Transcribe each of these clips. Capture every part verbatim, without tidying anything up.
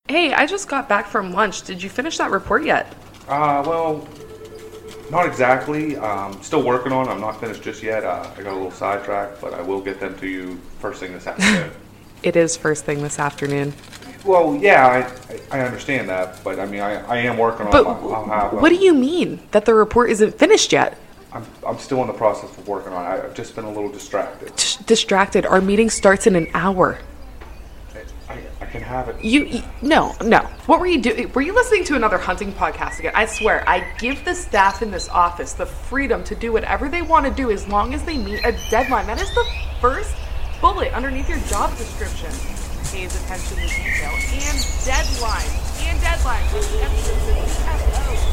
Hey, I just got back from lunch. Did you finish that report yet? Uh, well, not exactly. Um, still working on it. I'm not finished just yet. Uh, I got a little sidetracked, but I will get them to you first thing this afternoon. It is first thing this afternoon. Well, yeah, I, I understand that, but I mean, I, I am working on But it. I'll have, uh, what do you mean that the report isn't finished yet? I'm, I'm still in the process of working on it. I've just been a little distracted. Dis- distracted. Our meeting starts in an hour. I, I can have it. You, you no, no. What were you doing? Were you listening to another hunting podcast again? I swear, I give the staff in this office the freedom to do whatever they want to do as long as they meet a deadline. That is the first bullet underneath your job description. Pays attention to detail and deadlines. And deadlines. With emphasis. F O.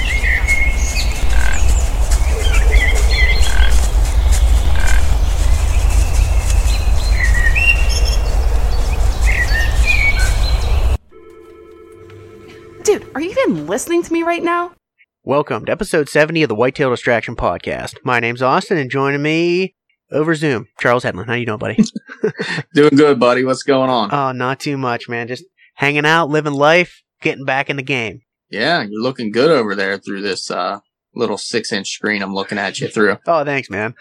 Dude, are you even listening to me right now? Welcome to episode seventy of the Whitetail Distraction Podcast. My name's Austin, and joining me over Zoom, Charles Hedlund. How you doing, buddy? Doing good, buddy. What's going on? Oh, not too much, man. Just hanging out, living life, getting back in the game. Yeah, you're looking good over there through this uh, little six-inch screen I'm looking at you through. Oh, thanks, man.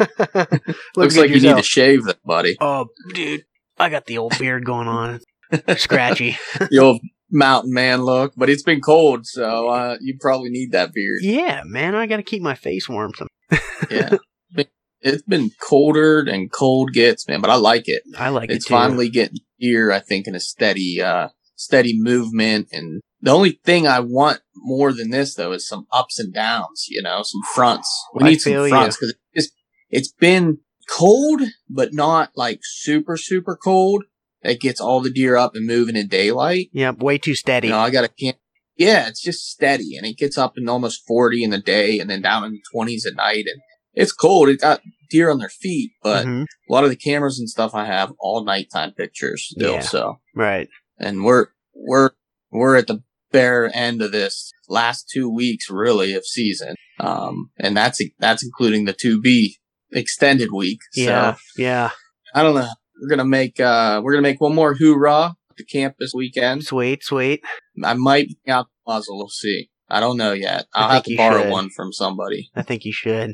Looks like you yourself. Need to shave that, buddy. Oh, dude, I got the old beard going on. Scratchy. The old mountain man look, but it's been cold, so uh, you probably need that beard. Yeah, man, I got to keep my face warm. Yeah. It's been colder than cold gets, man, but I like it. I like it's it It's too. finally getting here, I think, in a steady, uh, steady movement. And the only thing I want more than this, though, is some ups and downs, you know, some fronts. We I need some fronts because it's, it's been cold, but not like super, super cold. That gets all the deer up and moving in daylight. Yeah, way too steady. You know, I got a camp. Yeah, it's just steady, and it gets up in almost forty in the day, and then down in the twenties at night, and it's cold. It got deer on their feet, but mm-hmm. a lot of the cameras and stuff I have all nighttime pictures still. Yeah, so right, and we're we're we're at the bare end of this last two weeks, really, of season, um, and that's that's including the two B extended week. Yeah, so, yeah. I don't know. We're gonna make uh we're gonna make one more hoorah to camp this weekend. Sweet, sweet. I might bring out the muzzle. We'll see. I don't know yet. I'll have to borrow should. one from somebody. I think you should.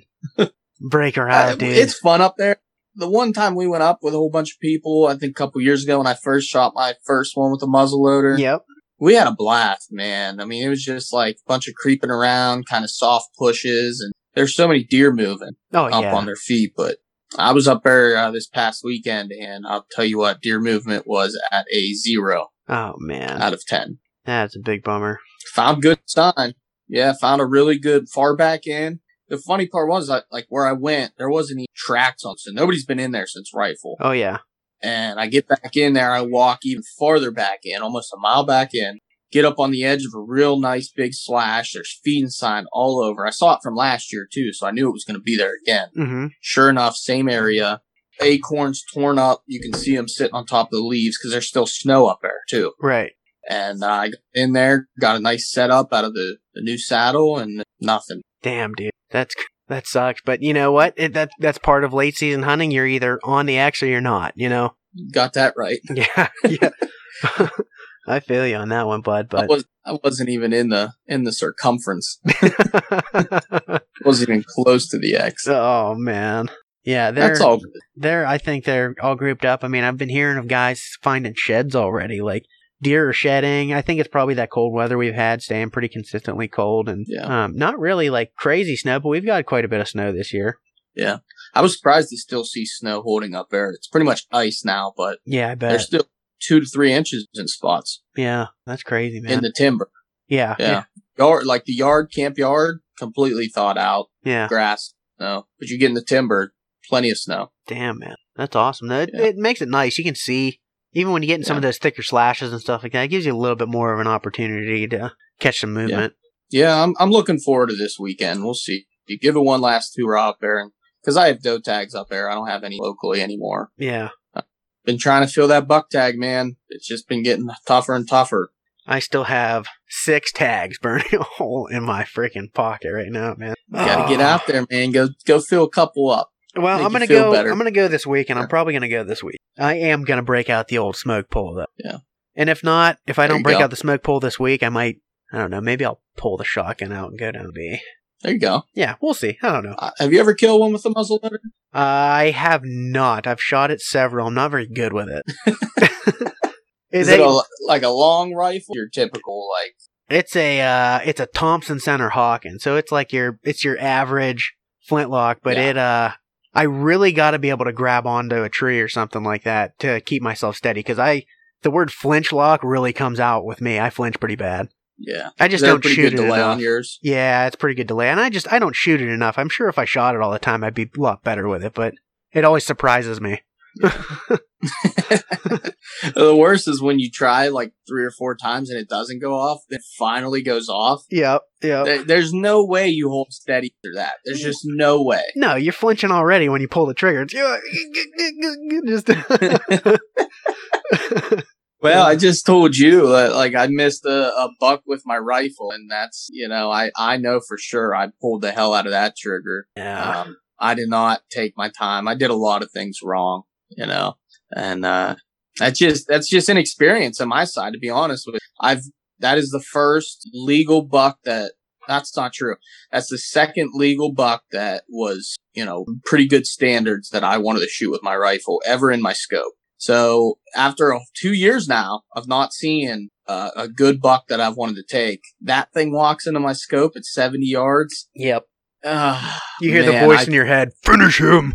Break her out, uh, dude. It's fun up there. The one time we went up with a whole bunch of people, I think a couple years ago when I first shot my first one with a muzzle loader. Yep. We had a blast, man. I mean, it was just like a bunch of creeping around, kind of soft pushes, and there's so many deer moving oh, up yeah. on their feet. But I was up there uh, this past weekend, and I'll tell you what, deer movement was at a zero. Oh, man. Out of ten. That's a big bummer. Found good sign. Yeah, found a really good far back in. The funny part was, like, like where I went, there wasn't any tracks on, so nobody's been in there since rifle. Oh, yeah. And I get back in there, I walk even farther back in, almost a mile back in, get up on the edge of a real nice big slash. There's feeding sign all over. I saw it from last year, too, so I knew it was going to be there again. Mm-hmm. Sure enough, same area. Acorns torn up. You can see them sitting on top of the leaves because there's still snow up there, too. Right. And uh, I got in there, got a nice setup out of the, the new saddle, and nothing. Damn, dude. That's that sucks. But you know what? It, that That's part of late season hunting. You're either on the X or you're not, you know? Got that right. Yeah, yeah. I feel you on that one, bud. But I, was, I wasn't even in the in the circumference. Wasn't even close to the X. Oh, man. Yeah, they're, that's all good. They're, I think they're all grouped up. I mean, I've been hearing of guys finding sheds already, like deer are shedding. I think it's probably that cold weather we've had, staying pretty consistently cold, and yeah. um, not really like crazy snow, but we've got quite a bit of snow this year. Yeah, I was surprised to still see snow holding up there. It's pretty much ice now, but yeah, I bet there's still two to three inches in spots. Yeah, that's crazy, man. In the timber. Yeah, yeah, yeah. Yard, like the yard, camp yard, completely thawed out. Yeah, grass, no, but you get in the timber, plenty of snow. Damn, man, that's awesome. It, yeah. it makes it nice. You can see. Even when you get in some yeah. of those thicker slashes and stuff like that, it gives you a little bit more of an opportunity to catch some movement. Yeah, yeah I'm I'm looking forward to this weekend. We'll see. You give it one last hoorah up there, because I have doe tags up there. I don't have any locally anymore. Yeah. I've been trying to fill that buck tag, man. It's just been getting tougher and tougher. I still have six tags burning a hole in my freaking pocket right now, man. You gotta oh. get out there, man. Go go fill a couple up. Well, I'm gonna go. Better. I'm gonna go this week, and I'm probably gonna go this week. I am gonna break out the old smoke pole, though. Yeah, And if not, if I There don't you break go. out the smoke pole this week, I might, I don't know, maybe I'll pull the shotgun out and go down B. There you go. Yeah, we'll see. I don't know. Uh, have you ever killed one with a muzzle loader? I have not. I've shot it several. I'm not very good with it. Is They- it a, like a long rifle? Your typical, like, It's a uh, it's a Thompson Center Hawken, so it's like your it's your average flintlock, but Yeah. it uh, I really got to be able to grab onto a tree or something like that to keep myself steady, because I the word flinch lock really comes out with me. I flinch pretty bad. yeah. I just Is there a don't pretty shoot good it delay enough. on yours? Yeah, it's pretty good delay, and I just I don't shoot it enough. I'm sure if I shot it all the time, I'd be a lot better with it, but it always surprises me. The worst is when you try like three or four times and it doesn't go off, then it finally goes off. Yep, yep. There- There's no way you hold steady through that. There's just no way. No, you're flinching already when you pull the trigger. It's just Well, I just told you that like I missed a, a buck with my rifle, and that's you know I I know for sure I pulled the hell out of that trigger. yeah. Um, I did not take my time. I did a lot of things wrong, you know, and uh, that's just that's just inexperience on my side. To be honest with you, I've that is the first legal buck that that's not true. That's the second legal buck that was you know pretty good standards that I wanted to shoot with my rifle ever in my scope. So after two years now of not seeing uh, a good buck that I've wanted to take, that thing walks into my scope at seventy yards. Yep. Uh, You hear man, the voice I- in your head. Finish him.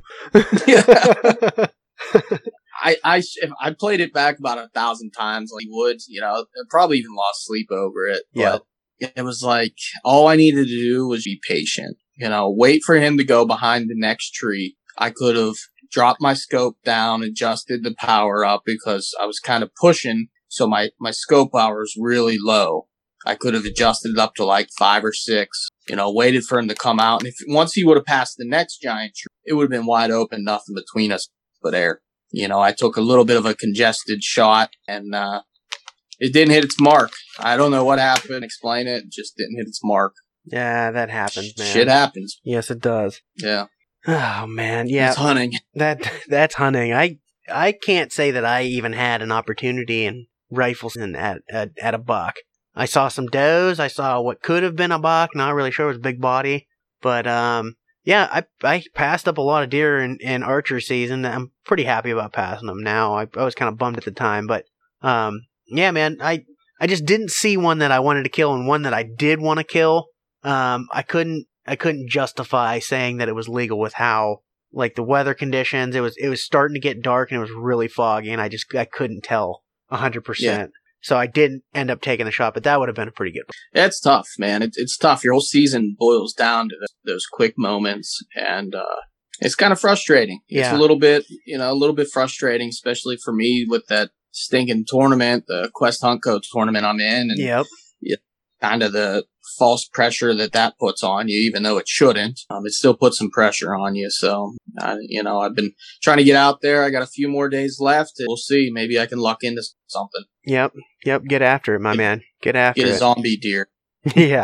I, I, sh- I played it back about a thousand times like would, you know, I probably even lost sleep over it. Yeah. But it was like, all I needed to do was be patient, you know, wait for him to go behind the next tree. I could have dropped my scope down, adjusted the power up because I was kind of pushing. So my, my scope power was really low. I could have adjusted it up to like five or six, you know, waited for him to come out. And if once he would have passed the next giant tree, it would have been wide open, nothing between us but air. You know, I took a little bit of a congested shot and, uh, it didn't hit its mark. I don't know what happened. Explain it. It just didn't hit its mark. Yeah, that happens, man. Shit happens. Yes, it does. Yeah. Oh man, yeah. It's hunting. That that's hunting. I I can't say that I even had an opportunity in rifles in at, at at a buck. I saw some does. I saw what could have been a buck. Not really sure it was big body, but um, yeah, I I passed up a lot of deer in, in archery season. I'm pretty happy about passing them now. I, I was kind of bummed at the time, but um, yeah, man, I I just didn't see one that I wanted to kill and one that I did want to kill. Um, I couldn't I couldn't justify saying that it was legal with how like the weather conditions. It was it was starting to get dark and it was really foggy, and I just I couldn't tell a hundred percent. So I didn't end up taking the shot, but that would have been a pretty good one. It's tough, man. It, it's tough. Your whole season boils down to th- those quick moments, and uh, it's kind of frustrating. It's Yeah. a little bit, you know, a little bit frustrating, especially for me with that stinking tournament, the Quest Hunt Coach tournament I'm in, and Yep. kind of the false pressure that that puts on you, even though it shouldn't. Um, it still puts some pressure on you. So, uh, you know, I've been trying to get out there. I got a few more days left. We'll see. Maybe I can luck into something. Yep. Yep. Get after it, my man. Get after Get a it. zombie deer. Yeah.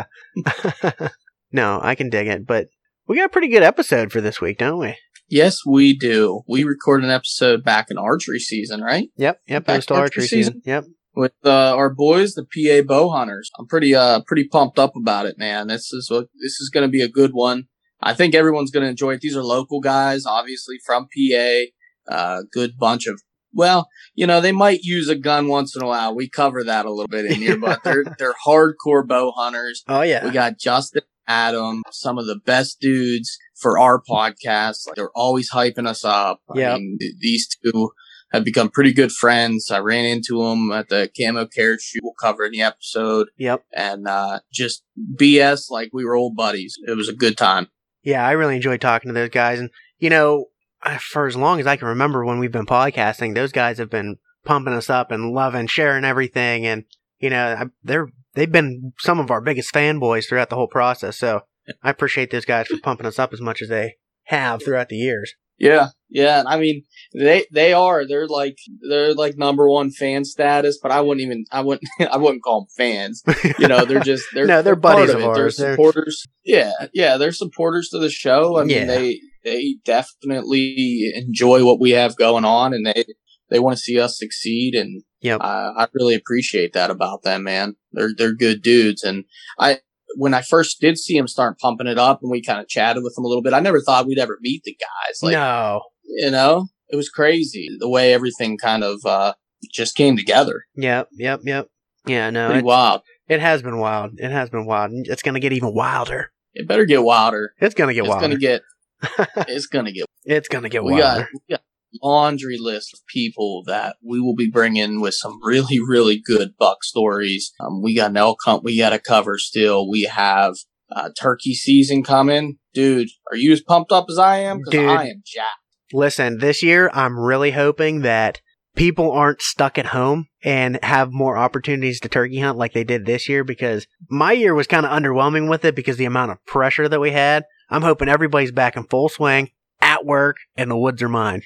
No, I can dig it, but we got a pretty good episode for this week, don't we? Yes, we do. We recorded an episode back in archery season, right? Yep. Yep. Back Postal archery archery season? season. Yep. With uh, our boys, the P A bow hunters. I'm pretty, uh, pretty pumped up about it, man. This is a, this is going to be a good one. I think everyone's going to enjoy it. These are local guys, obviously from P A. Uh, good bunch of, well, you know, they might use a gun once in a while. We cover that a little bit in here, but they're they're hardcore bow hunters. Oh yeah. We got Justin, Adam, some of the best dudes for our podcast. Like, they're always hyping us up. Yeah. I mean, th- these two have become pretty good friends. I ran into them at the Camo Carrot Shoot. We'll cover in the episode. Yep. And uh, just B S like we were old buddies. It was a good time. Yeah, I really enjoyed talking to those guys, and you know, for as long as I can remember when we've been podcasting, those guys have been pumping us up and loving, sharing everything, and you know, I, they're they've been some of our biggest fanboys throughout the whole process. So I appreciate those guys for pumping us up as much as they have throughout the years. Yeah, yeah. I mean, they they are. They're like they're like number one fan status, but I wouldn't even I wouldn't I wouldn't call them fans. You know, they're just they're No, they're part buddies of of it. They're ours. They're- supporters. Yeah, yeah. They're supporters to the show. I mean, Yeah. they they definitely enjoy what we have going on, and they they want to see us succeed, and Yep. uh, I really appreciate that about them, man. They're they're good dudes, and I when I first did see them start pumping it up, and we kind of chatted with them a little bit, I never thought we'd ever meet the guys. Like, no. you know, it was crazy the way everything kind of uh, just came together. Yep, yep, yep. Yeah, no, Pretty it, wild. it has been wild. It has been wild. It's going to get even wilder. It better get wilder. It's going to get It's wilder. gonna get. It's gonna get. it's going to get We wilder. got, we got a laundry list of people that we will be bringing with some really, really good buck stories. Um, we got an elk hunt we got to cover still. We have uh, turkey season coming. Dude, are you as pumped up as I am? Because Dude. I am jacked. Listen, this year I'm really hoping that people aren't stuck at home and have more opportunities to turkey hunt like they did this year, because my year was kind of underwhelming with it because of the amount of pressure that we had. I'm hoping everybody's back in full swing at work and the woods are mine.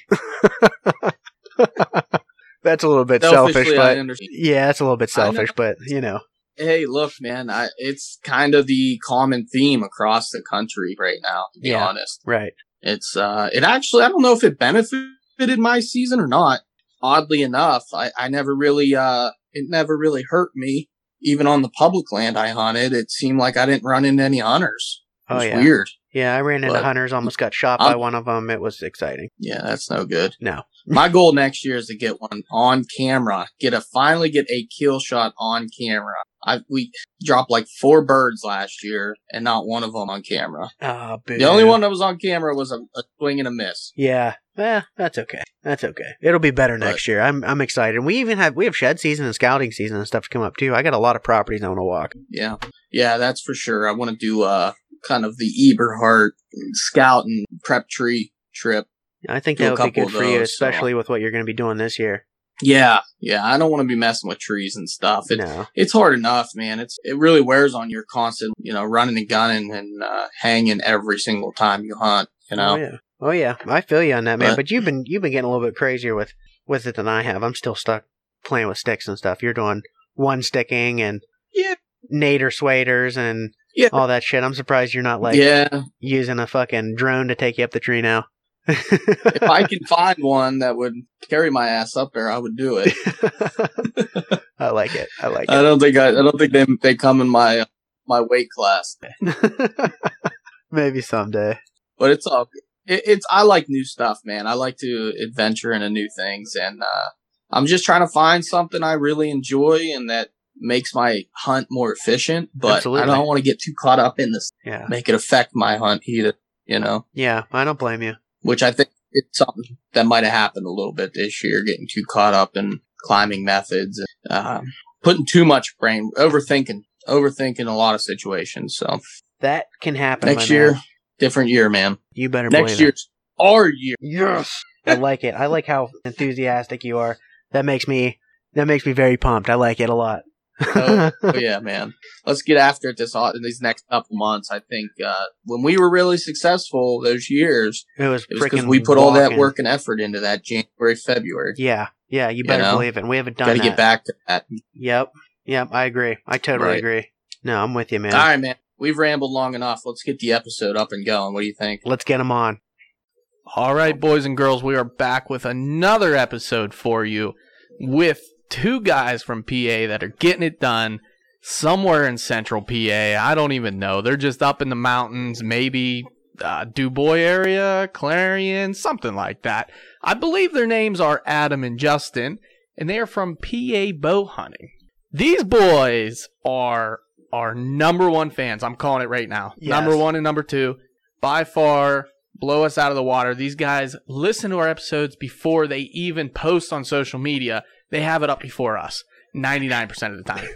That's a little bit selfish, Selfishly, but I understand. yeah, it's a little bit I know. selfish, but you know. Hey, look, man, I, it's kind of the common theme across the country right now, to be Yeah. honest. Right. It's, uh, it actually, I don't know if it benefited my season or not. Oddly enough, I, I never really, uh, it never really hurt me. Even on the public land I hunted, it seemed like I didn't run into any hunters. It Oh was yeah. weird. Yeah, I ran into But- hunters, almost got shot by I'm- one of them. It was exciting. Yeah, that's no good. No. My goal next year is to get one on camera. Get a finally get a kill shot on camera. I we dropped like four birds last year, and not one of them on camera. Oh, boo. The only one that was on camera was a, a swing and a miss. Yeah, eh, that's okay. That's okay. It'll be better But- next year. I'm I'm excited. We even have we have shed season and scouting season and stuff to come up too. I got a lot of properties I want to walk. Yeah, yeah, that's for sure. I want to do uh kind of the Eberhart scout and prep tree trip. I think Do a that would be couple good of for you, those, so- especially with what you're going to be doing this year. Yeah, yeah. I don't want to be messing with trees and stuff. It, No. It's hard enough, man. It's it really wears on your constant, you know, running and gunning and uh, hanging every single time you hunt. You know. Oh yeah. Oh yeah. I feel you on that, man. But- But you've been you've been getting a little bit crazier with with it than I have. I'm still stuck playing with sticks and stuff. You're doing one sticking and Yeah. nader swaders and Yeah. all that shit. I'm surprised you're not like yeah. using a fucking drone to take you up the tree now. If I could find one that would carry my ass up there, I would do it. I like it. I like I it. don't think I, I don't think they they come in my my weight class, Maybe someday. but it's all good. It, it's I like new stuff, man. I like to adventure into new things, and uh, I'm just trying to find something I really enjoy and that makes my hunt more efficient. But Absolutely. I don't want to get too caught up in this, Yeah. make it affect my hunt either. You know, Yeah, I don't blame you. which I think it's something that might have happened a little bit this year, getting too caught up in climbing methods, and, um, putting too much brain, overthinking, overthinking a lot of situations. So That can happen. next my year, man. different year, man. You better Next believe year's our year. it. Yes. I like it. I like how enthusiastic you are. That makes me that makes me very pumped. I like it a lot. Oh, oh, yeah, man. Let's get after it this au- these next couple months. I think uh, when we were really successful those years, It was it was because freaking we put all that walking. work and effort into that January, February. Yeah, yeah, you better know? believe it. We haven't done Got to that. get back to that. Yep, yep, I agree. I totally Right. agree. No, I'm with you, man. All right, man. We've rambled long enough. Let's get the episode up and going. What do you think? Let's get them on. All right, boys and girls, we are back with another episode for you with two guys from P A that are getting it done somewhere in central P A. I don't even know. They're just up in the mountains, maybe uh, DuBois area, Clarion, something like that. I believe their names are Adam and Justin, and they are from P A Bow Hunting. These boys are our number one fans. I'm calling it right now. Yes. Number one and number two. By far, blow us out of the water. These guys listen to our episodes before they even post on social media. They have it up before us ninety-nine percent of the time.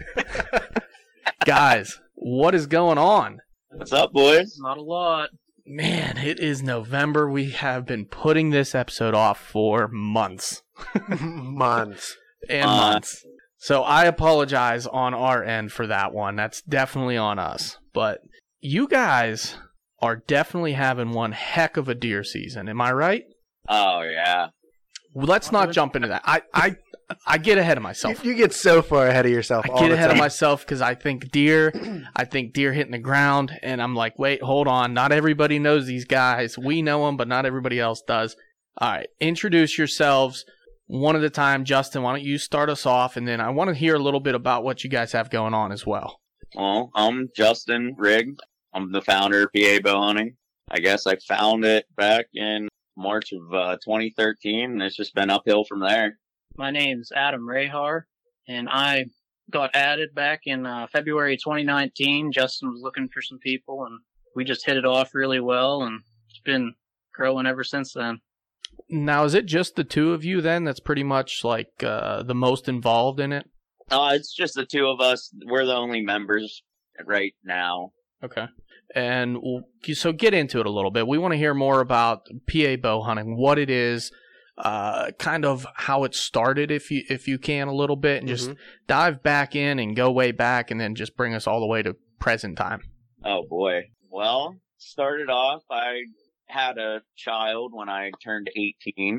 Guys, what is going on? What's up, boys? Not a lot. Man, it is November. We have been putting this episode off for months Months. and Uh. months. So I apologize on our end for that one. That's definitely on us. But you guys are definitely having one heck of a deer season. Am I right? Oh, yeah. Well, let's not jump into that. I, I, I get ahead of myself. You get so far ahead of yourself. I all get the ahead of time. myself because I think deer, I think deer hitting the ground, and I'm like, wait, hold on. Not everybody knows these guys. We know them, but not everybody else does. All right, introduce yourselves. one at a time. Justin, why don't you start us off, and then I want to hear a little bit about what you guys have going on as well. Well, I'm Justin Rigg. I'm the founder of P A Bow Hunting. I guess I found it back in March of uh, twenty thirteen, and it's just been uphill from there. My name's Adam Rahar, and I got added back in uh, February twenty nineteen. Justin was looking for some people, and we just hit it off really well, and it's been growing ever since then. Now, is it just the two of you then that's pretty much like uh, the most involved in it? Uh, it's just the two of us. We're the only members right now. Okay. And so get into it a little bit. We want to hear more about P A bow hunting, what it is, uh, kind of how it started, if you if you can, a little bit, and just mm-hmm. dive back in and go way back, and then just bring us all the way to present time. Oh boy. Well, started off, I had a child when I turned eighteen,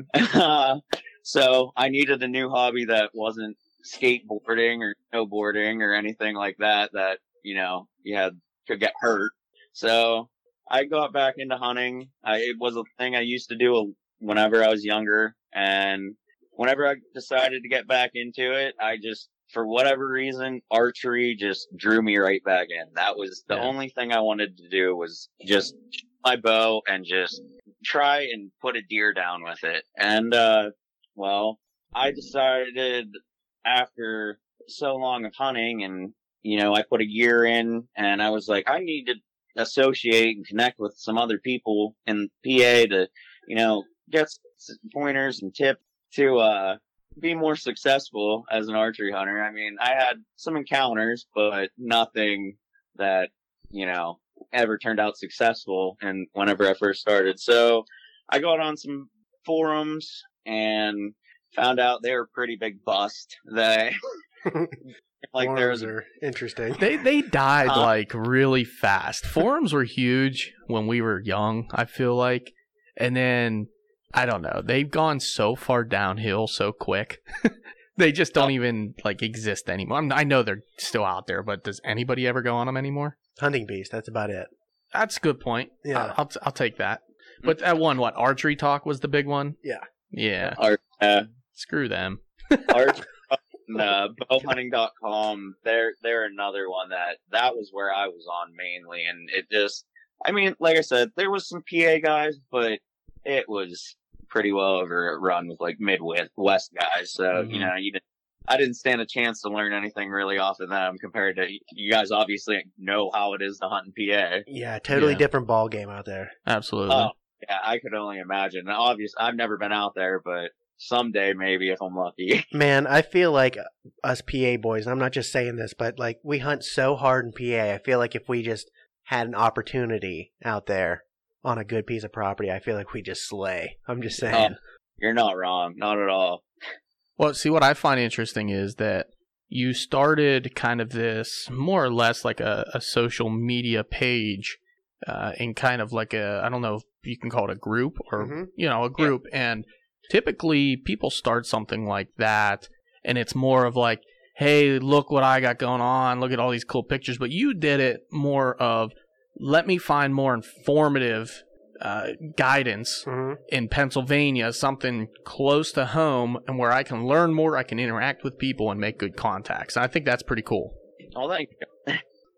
so I needed a new hobby that wasn't skateboarding or snowboarding or anything like that. That you know you had could get hurt. So I got back into hunting. I, it was a thing I used to do whenever I was younger, and whenever I decided to get back into it, I just, for whatever reason, archery just drew me right back in. That was the yeah. only thing I wanted to do, was just shoot my bow and just try and put a deer down with it. And, uh, well, I decided after so long of hunting, and, you know, I put a year in, and I was like, I need to associate and connect with some other people in P A to, you know, get some pointers and tips to uh be more successful as an archery hunter. I mean, I had some encounters, but nothing that, you know, ever turned out successful. And whenever I first started, so I got on some forums and found out they were a pretty big bust. That like Forums there was are interesting. They they died Huh? like really fast. Forums were huge when we were young, I feel like. And then, I don't know, they've gone so far downhill so quick. They just don't even like exist anymore. I'm, I know they're still out there, but does anybody ever go on them anymore? Hunting Beast, that's about it. That's a good point. Yeah. I'll, I'll, I'll take that. But that one, what, Archery Talk was the big one? Yeah. Yeah. Art, uh, Screw them. art, uh, bow hunting dot com, they're, they're another one that, that was where I was on mainly. And it just, I mean, like I said, there was some P A guys, but it was pretty well overrun with like Midwest West guys. So, mm-hmm. you know, you didn't, I didn't stand a chance to learn anything really off of them compared to, you guys obviously know how it is to hunt in P A. Yeah, totally Yeah. different ball game out there. Absolutely. Oh, yeah, I could only imagine. And obviously, I've never been out there, but someday maybe if I'm lucky. Man, I feel like us P A boys, and I'm not just saying this, but like we hunt so hard in P A. I feel like if we just had an opportunity out there on a good piece of property, I feel like we just slay. I'm just saying. Oh, you're not wrong. Not at all. Well, see, what I find interesting is that you started kind of this more or less like a, a social media page uh, in kind of like a, I don't know if you can call it a group or, Mhm. you know, a group. Yeah. And typically people start something like that and it's more of like, hey, look what I got going on. Look at all these cool pictures. But you did it more of, let me find more informative uh, guidance Mhm. in Pennsylvania, something close to home and where I can learn more, I can interact with people and make good contacts. And I think that's pretty cool. Oh, thank you.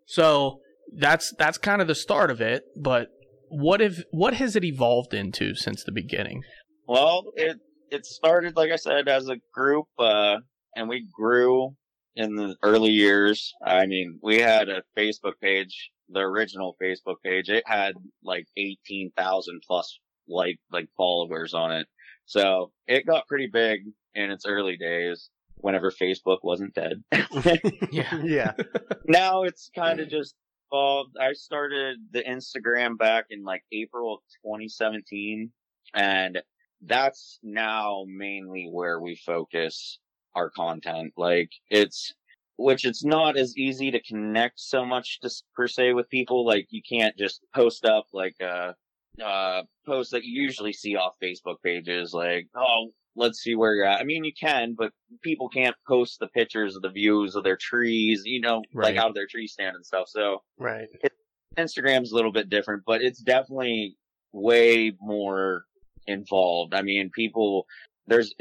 So that's that's kind of the start of it. But what if what has it evolved into since the beginning? Well, it it started, like I said, as a group, uh, and we grew in the early years. I mean, we had a Facebook page, the original Facebook page. It had like eighteen thousand plus like like followers on it. So it got pretty big in its early days, whenever Facebook wasn't dead. Yeah. Yeah. Now it's kind of just evolved. I started the Instagram back in like April of twenty seventeen, and that's now mainly where we focus our content. Like it's, which it's not as easy to connect so much to, per se with people. Like you can't just post up like a, uh, post that you usually see off Facebook pages. Like, oh, let's see where you're at. I mean, you can, but people can't post the pictures of the views of their trees, you know, Right. like out of their tree stand and stuff. So Right. Instagram's a little bit different, but it's definitely way more involved. I mean, people, there's, it's a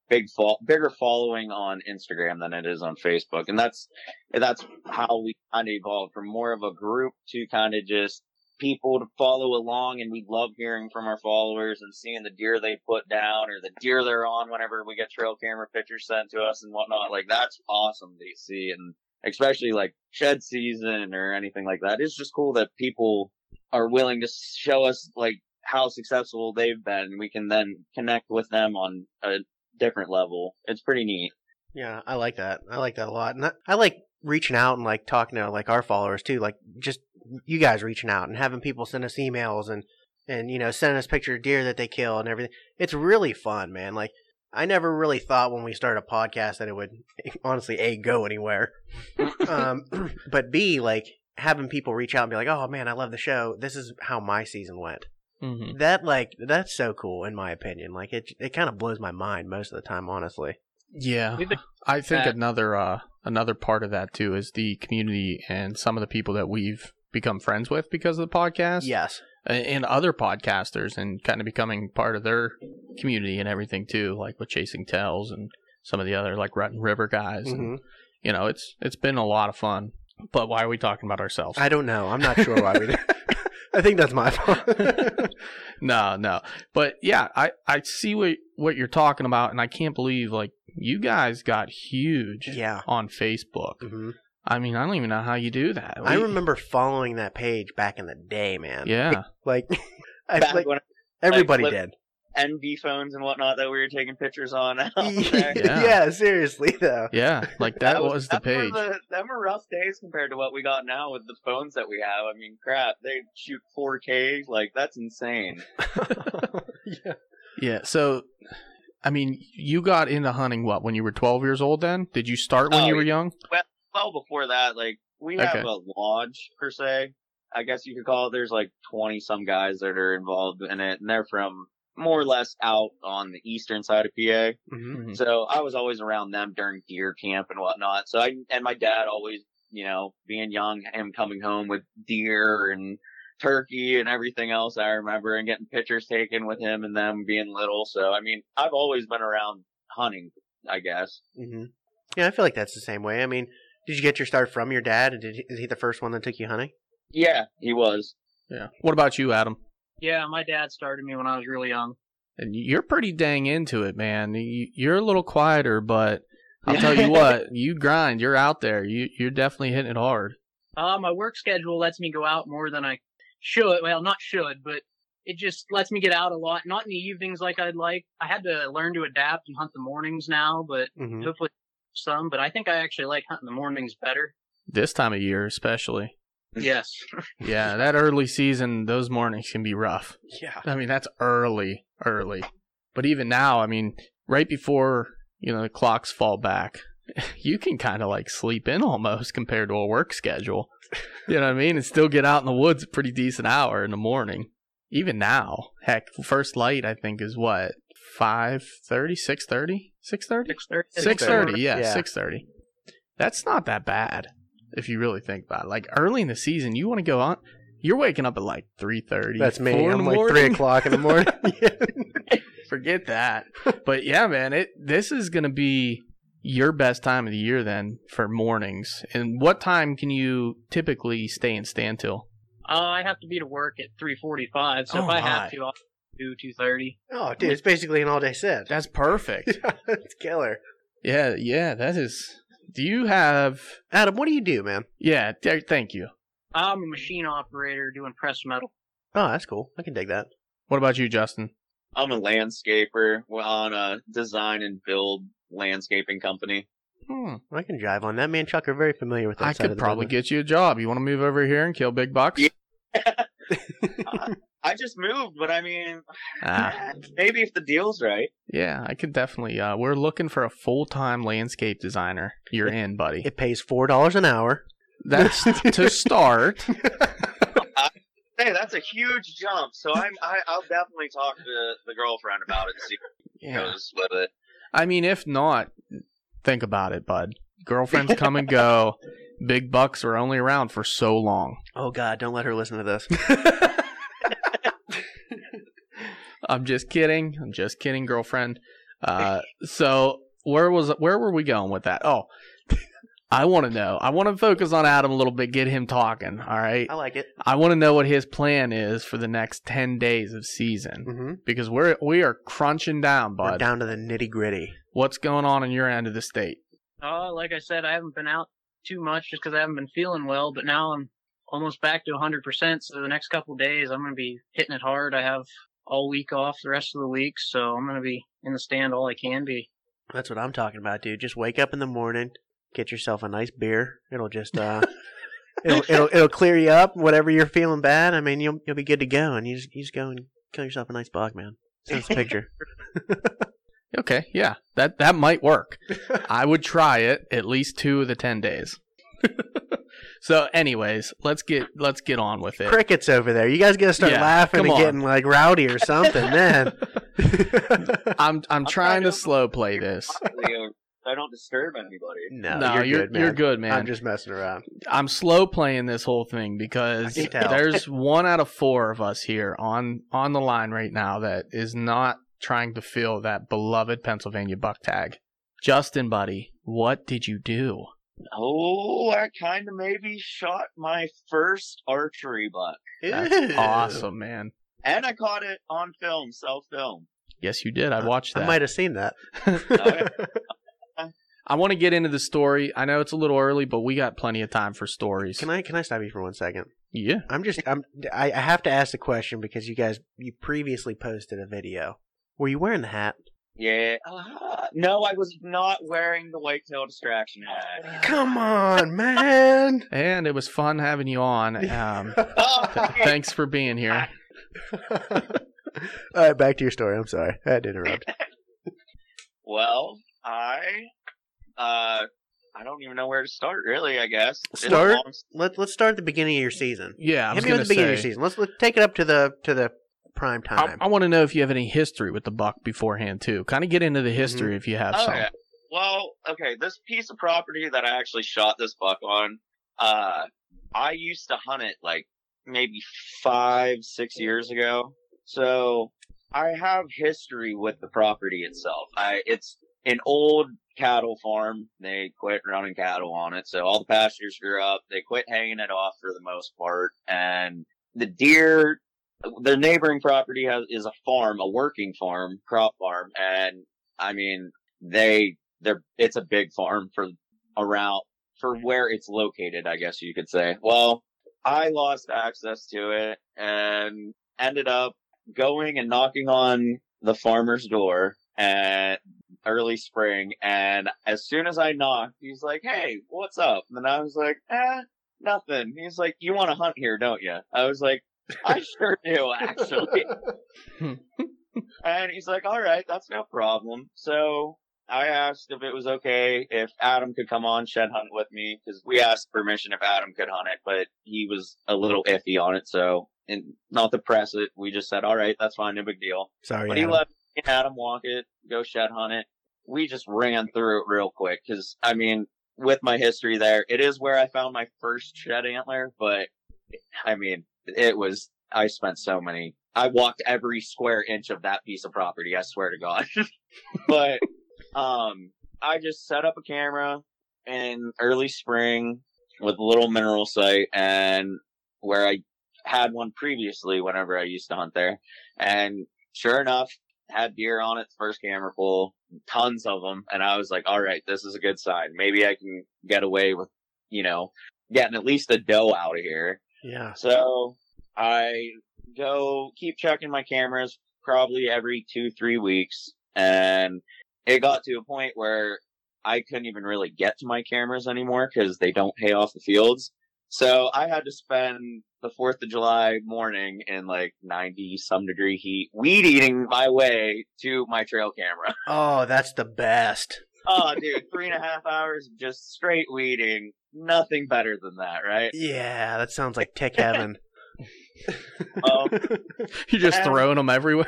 big fo- bigger following on Instagram than it is on Facebook, and that's that's how we kind of evolved from more of a group to kind of just people to follow along. And we love hearing from our followers and seeing the deer they put down or the deer they're on whenever we get trail camera pictures sent to us and whatnot. Like, that's awesome to see, and especially like shed season or anything like that. It's just cool that people are willing to show us like how successful they've been, and we can then connect with them on a different level. It's pretty neat. Yeah, I like that. I like that a lot. And I, I like reaching out and like talking to like our followers too. Like just you guys reaching out and having people send us emails and, and, you know, sending us pictures of deer that they kill and everything. It's really fun, man. Like, I never really thought when we started a podcast that it would honestly, A, go anywhere. um, but B, like having people reach out and be like, oh man, I love the show. This is how my season went. Mm-hmm. That like, that's so cool in my opinion. Like it, it kind of blows my mind most of the time, honestly. Yeah. I think another, uh, another part of that too is the community and some of the people that we've become friends with because of the podcast. Yes. And other podcasters and kind of becoming part of their community and everything too, like with Chasing Tails and some of the other like Rut and River guys. Mm-hmm. And, you know, it's it's been a lot of fun. But why are we talking about ourselves? I don't know. I'm not sure why we did. I think that's my fault. no, no. But yeah, I, I see what what you're talking about, and I can't believe like you guys got huge yeah. on Facebook. Mm-hmm. I mean, I don't even know how you do that. I remember following that page back in the day, man. Yeah. Like, I, Back like when, everybody like, did. N B phones and whatnot that we were taking pictures on out Yeah. there. Yeah. seriously though. Yeah, like that, that was, was the that page. Were the, them were rough days compared to what we got now with the phones that we have. I mean, crap, they shoot four K. Like, that's insane. yeah. Yeah, so, I mean, you got into hunting, what, when you were twelve years old then? Did you start when oh, you were young? Well, well, before that, like, we Okay. have a lodge, per se. I guess you could call it. There's like twenty-some guys that are involved in it, and they're from more or less out on the eastern side of P A. Mm-hmm. So I was always around them during deer camp and whatnot. So I, and my dad always, you know, being young, him coming home with deer and turkey and everything else, I remember, and getting pictures taken with him and them being little. So, I mean, I've always been around hunting, I guess. Mm-hmm. Yeah, I feel like that's the same way. I mean, did you get your start from your dad? Did he, is he the first one that took you hunting? Yeah, he was. Yeah. What about you, Adam? Yeah, my dad started me when I was really young. And you're pretty dang into it, man. You- You're a little quieter, but I'll tell you what, you grind. You're out there. You, you're definitely hitting it hard. Uh, my work schedule lets me go out more than I should. Well, not should, but it just lets me get out a lot. Not in the evenings like I'd like. I had to learn to adapt and hunt the mornings now, but Mm-hmm. hopefully some. But I think I actually like hunting the mornings better. This time of year, especially. Yes. Yeah, that early season, those mornings can be rough. Yeah. I mean, that's early, early. But even now, I mean, right before, you know, the clocks fall back, you can kind of like sleep in almost compared to a work schedule. You know what I mean? And still get out in the woods a pretty decent hour in the morning. Even now, heck, first light, I think, is what, five thirty, six thirty? six thirty? six thirty. six thirty, yeah, Yeah. six thirty. That's not that bad if you really think about it. Like early in the season, you want to go on, you're waking up at like three thirty. That's me. four in I'm the like morning. three o'clock in the morning. Forget that. But yeah, man, it this is going to be your best time of the year then for mornings. And what time can you typically stay and stand till? Uh, I have to be to work at three forty-five, so Oh, if I my. have to, I'll do two thirty. Oh, dude, it's basically an all-day sit. That's perfect. That's killer. yeah, yeah, that is. Do you have? Adam, what do you do, man? Yeah, th- thank you. I'm a machine operator doing press metal. Oh, that's cool. I can dig that. What about you, Justin? I'm a landscaper on a design and build landscaping company. Hmm. I can jive on that. Me and Chuck are very familiar with that I side of could the probably business. get you a job. You want to move over here and kill big bucks? Yeah. uh, I just moved, but I mean, Ah. maybe if the deal's right. Yeah, I could definitely. Uh, we're looking for a full-time landscape designer. You're in, buddy. It pays four dollars an hour. That's to start. Hey, that's a huge jump. So I'm, I, I'll definitely talk to the girlfriend about it and see what Yeah. goes with it. I mean, if not, think about it, bud. Girlfriends come and go. Big bucks are only around for so long. Oh, God, don't let her listen to this. I'm just kidding. I'm just kidding, girlfriend. Uh, so where was where were we going with that? Oh, I want to know. I want to focus on Adam a little bit, get him talking. All right. I like it. I want to know what his plan is for the next ten days of season Mm-hmm. because we're we are crunching down, We're bud. down to the nitty gritty. What's going on in your end of the state? Uh, like I said, I haven't been out too much just because I haven't been feeling well, but now I'm almost back to one hundred percent. So the next couple of days, I'm going to be hitting it hard. I have all week off the rest of the week, so I'm going to be in the stand all I can be. That's what I'm talking about, dude. Just wake up in the morning, get yourself a nice beer. It'll just uh, it'll it'll it'll clear you up. Whatever you're feeling bad, I mean, you'll you'll be good to go, and you just you just go and kill yourself a nice buck, man. Send us a picture. Okay, yeah, that that might work. I would try it at least two of the ten days. So, anyways, let's get let's get on with it. Crickets over there. You guys gotta start Yeah, laughing come and on. getting like rowdy or something, man. I'm I'm trying to slow play this. I don't disturb anybody. no, No, you're, you're good, man. you're good, man. I'm just messing around. I'm slow playing this whole thing because I can tell. there's one out of four of us here on on the line right now that is not trying to fill that beloved Pennsylvania buck tag. Justin, buddy, what did you do? Oh, I kind of maybe shot my first archery buck. That's Ew. awesome, man. And I caught it on film, self-film. Yes, you did. I watched that. I might have seen that. I want to get into the story. I know it's a little early, but we got plenty of time for stories. Can I can I stop you for one second? Yeah. I'm just I'm I, I have to ask a question because you guys you previously posted a video. Were you wearing the hat? Yeah. Uh, no, I was not wearing the whitetail distraction hat. Come on, man. And it was fun having you on. Um, Oh, th- thanks for being here. All right, back to your story. I'm sorry. I had to interrupt. well, I, uh, I don't even know where to start, really, I guess. It's a Start? long- Let Let's start at the beginning of your season. Yeah, I was Hit me going with to the beginning say. of your season. Let's, let's take it up to the to the prime I, time. I want to know if you have any history with the buck beforehand too. Kind of get into the history Mm-hmm. if you have Oh, some. yeah. Well, okay, this piece of property that I actually shot this buck on, uh, I used to hunt it like maybe five, six years ago. So I have history with the property itself. I, it's an old cattle farm. They quit running cattle on it. So all the pastures grew up. They quit hanging it off for the most part. And the deer, the neighboring property has, is a farm, a working farm, crop farm. And I mean, they, they're, it's a big farm for around, for where it's located, I guess you could say. Well, I lost access to it and ended up going and knocking on the farmer's door at early spring. And as soon as I knocked, he's like, "Hey, what's up?" And I was like, "Eh, nothing." He's like, "You want to hunt here, don't you?" I was like, "I sure do, actually." And he's like, "All right, that's no problem." So I asked if it was okay if Adam could come on shed hunt with me, because we asked permission if Adam could hunt it, but he was a little iffy on it. So, and not to press it, we just said, "All right, that's fine, no big deal." Sorry, But he Adam. let me and Adam walk it, go shed hunt it. We just ran through it real quick, because I mean, with my history there, it is where I found my first shed antler. But I mean, it was. I spent so many. I walked every square inch of that piece of property. I swear to God. But um, I just set up a camera in early spring with a little mineral site, and where I had one previously whenever I used to hunt there. And sure enough, had deer on it, first camera pull, tons of them. And I was like, all right, this is a good sign. Maybe I can get away with, you know, getting at least a doe out of here. Yeah. So I go keep checking my cameras probably every two, three weeks. And it got to a point where I couldn't even really get to my cameras anymore because they don't pay off the fields. So I had to spend the fourth of July morning in like ninety some degree heat, weed eating my way to my trail camera. Oh, that's the best. Oh, dude, three and a half hours of just straight weeding. Nothing better than that, right? Yeah, that sounds like tick heaven. Um, You're just Um, throwing them everywhere.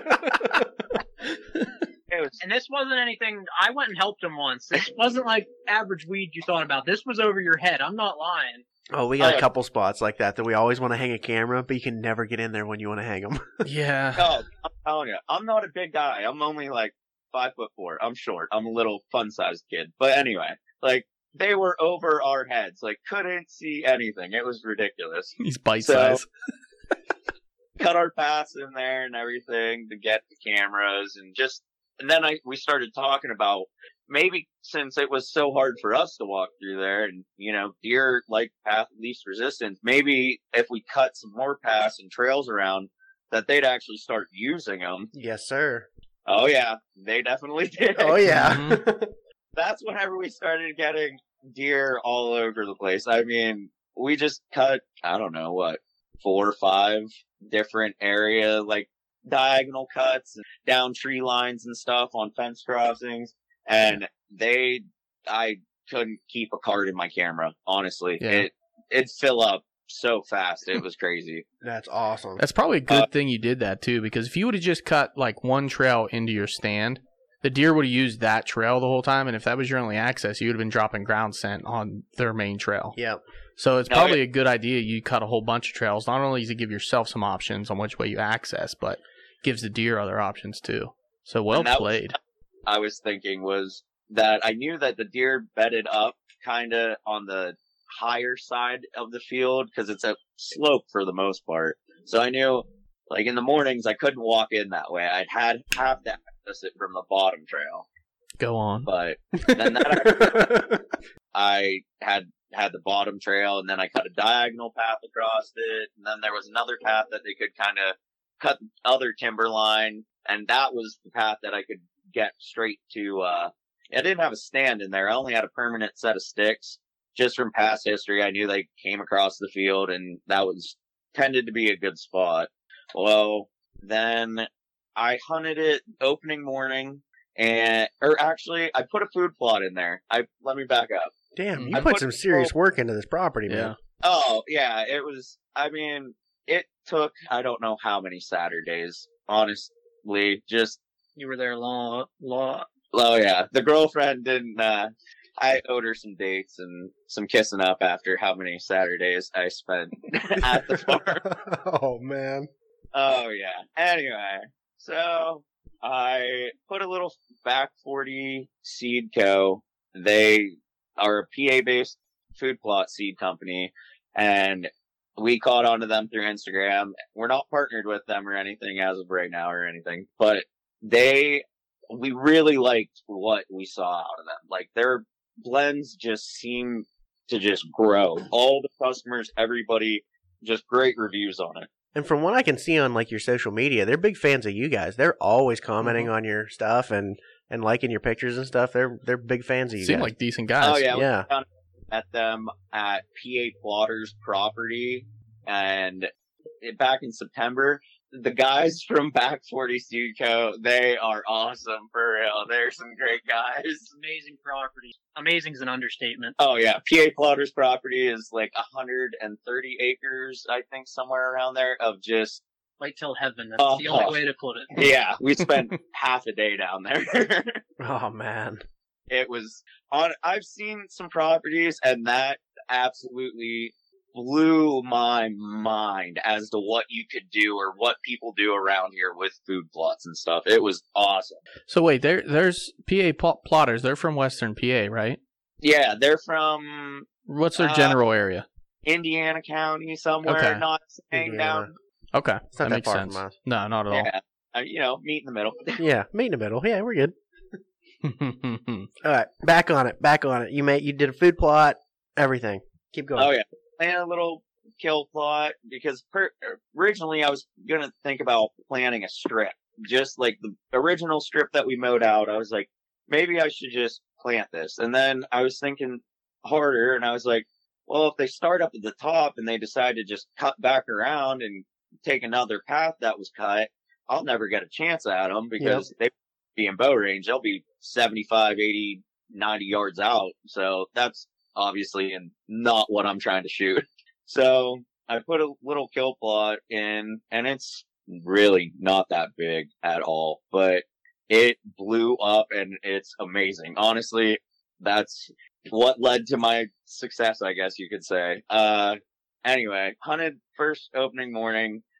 it was And this wasn't anything. I went and helped him once. This wasn't like average weed you thought about. This was over your head. I'm not lying. Oh, we got Oh. a couple spots like that that we always want to hang a camera, but you can never get in there when you want to hang them. Yeah. Oh, I'm telling you, I'm not a big guy. I'm only like five foot four. I'm short. I'm a little fun-sized kid. But anyway, like, they were over our heads. Like, couldn't see anything. It was ridiculous. He's bite So- size. Cut our paths in there and everything to get the cameras and just, and then I, we started talking about maybe since it was so hard for us to walk through there and, you know, deer like path of least resistance, maybe if we cut some more paths and trails around that they'd actually start using them. Yes, sir. Oh yeah, they definitely did. Oh yeah. Mhm. That's whenever we started getting deer all over the place. I mean, we just cut, I don't know what, four or five different area, like diagonal cuts and down tree lines and stuff on fence crossings. And they, I couldn't keep a card in my camera, honestly. Yeah. It, it'd fill up so fast. It was crazy. That's awesome. That's probably a good Uh, thing you did that too, because if you would have just cut like one trail into your stand, the deer would have used that trail the whole time, and if that was your only access, you would have been dropping ground scent on their main trail. Yep. So it's No, probably it- a good idea you cut a whole bunch of trails. Not only does it give yourself some options on which way you access, but gives the deer other options too. So well And that was- played. I was thinking was that I knew that the deer bedded up kind of on the higher side of the field because it's a slope for the most part. So I knew, like in the mornings, I couldn't walk in that way. I'd had have to access it from the bottom trail. Go on. But then that I had had the bottom trail, and then I cut a diagonal path across it, and then there was another path that they could kind of cut the other timber line, and that was the path that I could get straight to. Uh, I didn't have a stand in there. I only had a permanent set of sticks. Just from past history, I knew they came across the field, and that was tended to be a good spot. Well, then I hunted it opening morning, and or actually, I put a food plot in there. I let me back up. Damn, you I put put- some serious work into this property, man. Yeah. Oh yeah, it was. I mean, it took I don't know how many Saturdays. Honestly, just You were there long, long. oh yeah, the girlfriend didn't. Uh, I owed her some dates and some kissing up after how many Saturdays I spent at the farm. Oh man. Oh yeah. Anyway, so I put a little Back forty Seed Co. They are a P A-based food plot seed company, and we caught on to them through Instagram. We're not partnered with them or anything as of right now or anything, but they, we really liked what we saw out of them. Like their blends just seem to just grow. All the customers, everybody, just great reviews on it. And from what I can see on like your social media, they're big fans of you guys. They're always commenting Mm-hmm. on your stuff and, and liking your pictures and stuff. They're they're big fans of you Seem guys. like decent guys. Oh yeah, Yeah. we found- met them at P A Plotters property, and it, back in September. The guys from Back forty Seed Co. They are awesome for real. They're some great guys. Amazing property. Amazing is an understatement. Oh yeah, P A Plotters property is like one hundred thirty acres, I think, somewhere around there of just Wait till heaven. That's Oh, the only oh. way to put it. yeah. We spent half a day down there. Oh man. It was on. I've seen some properties, and that absolutely blew my mind as to what you could do or what people do around here with food plots and stuff. It was awesome. So wait, there, there's P A pl- plotters. They're from Western P A, right? Yeah, they're from What's their Uh, general area? Indiana County somewhere, Okay. not saying Indiana. down. Okay, It's not that that makes far sense. from us. No, not at all. Yeah, uh, you know, meet in the middle. Yeah, meet in the middle. Yeah, we're good. All right, back on it. Back on it. You made you did a food plot, everything. Keep going. Oh yeah, plan a little kill plot because per- originally I was gonna think about planting a strip, just like the original strip that we mowed out. I was like, maybe I should just plant this, and then I was thinking harder, and I was like, well, if they start up at the top and they decide to just cut back around and take another path that was cut, I'll never get a chance at them because they be in bow range. They'll be seventy-five, eighty, ninety yards out. So that's obviously not what I'm trying to shoot. So I put a little kill plot in, and it's really not that big at all, but it blew up and it's amazing. Honestly, that's what led to my success, I guess you could say. Uh, anyway, hunted first opening morning.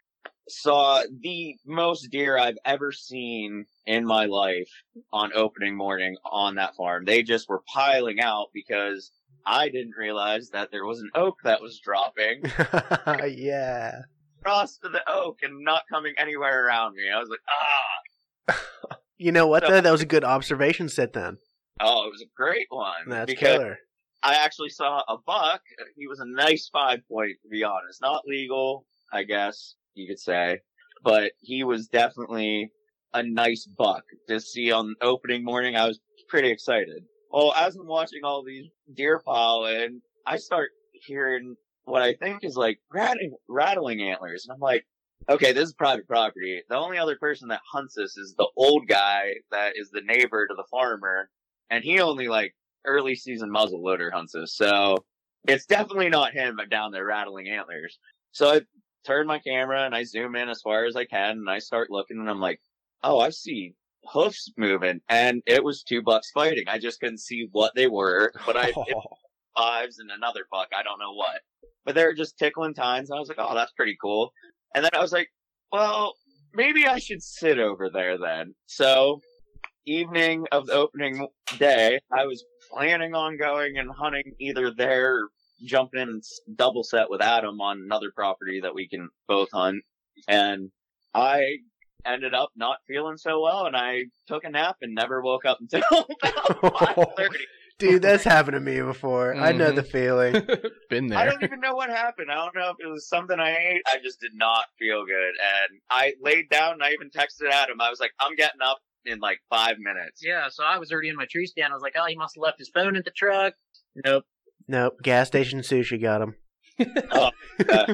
saw the most deer I've ever seen in my life on opening morning on that farm. They just were piling out because I didn't realize that there was an oak that was dropping Yeah. across to the oak and not coming anywhere around me. I was like, ah! You know what, So- though? That was a good observation set then. Oh, it was a great one. That's because killer. I actually saw a buck. He was a nice five point, to be honest. Not legal, I guess you could say. But he was definitely a nice buck to see on opening morning. I was pretty excited. Well, as I'm watching all these deer pile in, I start hearing what I think is like rattling, rattling antlers. And I'm like, okay, this is private property. The only other person that hunts this is the old guy that is the neighbor to the farmer. And he only like early season muzzleloader hunts this. So it's definitely not him down there rattling antlers. So I turn my camera and I zoom in as far as I can and I start looking and I'm like, oh, I see hoofs moving. And it was two bucks fighting. I just couldn't see what they were, but I, it, fives and another buck. I don't know what, but they were just tickling tines. And I was like, oh, that's pretty cool. And then I was like, well, maybe I should sit over there then. So evening of the opening day, I was planning on going and hunting either there or jumping in and double set with Adam on another property that we can both hunt. And I ended up not feeling so well and I took a nap and never woke up until about five thirty. Dude, that's happened to me before. I know the feeling. Been there. I don't even know what happened. I don't know if it was something I ate. I just did not feel good. And I laid down and I even texted Adam. I was like, I'm getting up in like five minutes. Yeah, so I was already in my tree stand. I was like, oh, he must have left his phone in the truck. Nope. Nope. Gas station sushi got him. Oh, uh,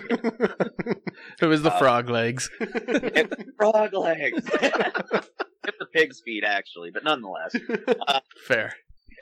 It was the Uh, frog legs. frog legs. It's the pig's feet, actually, but nonetheless. Uh, Fair.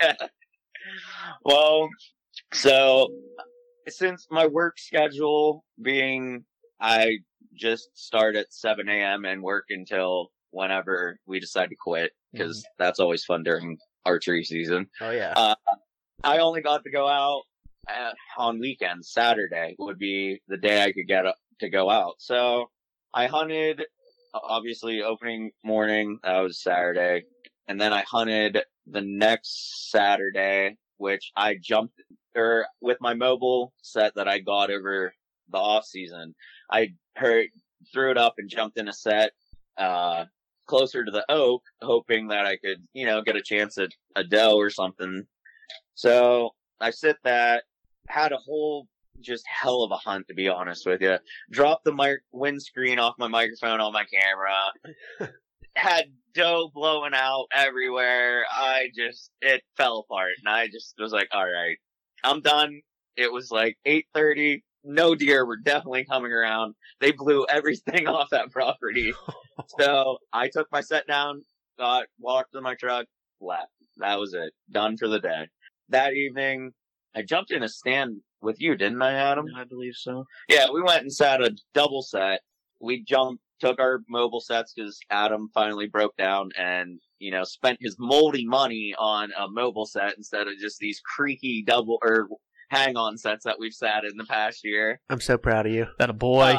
well, so since my work schedule being I just start at seven a.m. and work until whenever we decide to quit, because that's always fun during archery season. Oh, yeah. Uh, I only got to go out uh, on weekends. Saturday would be the day I could get up to go out. So I hunted, obviously, opening morning. That was Saturday. And then I hunted the next Saturday, which I jumped, or with my mobile set that I got over the off season. I heard, threw it up and jumped in a set, uh, closer to the oak, hoping that I could, you know, get a chance at a doe or something. So I sit that, had a whole just hell of a hunt, to be honest with you. Dropped the mic- windscreen off my microphone on my camera. Had doe blowing out everywhere. I just, it fell apart. And I just was like, all right, I'm done. It was like eight thirty. No deer were definitely coming around. They blew everything off that property. So I took my set down, got, walked to my truck, left. That was it. Done for the day. That evening, I jumped in a stand with you, didn't I, Adam? I believe so. Yeah, we went and sat a double set. We jumped, took our mobile sets because Adam finally broke down and, you know, spent his moldy money on a mobile set instead of just these creaky double or hang-on sets that we've sat in the past year. I'm so proud of you. That a boy.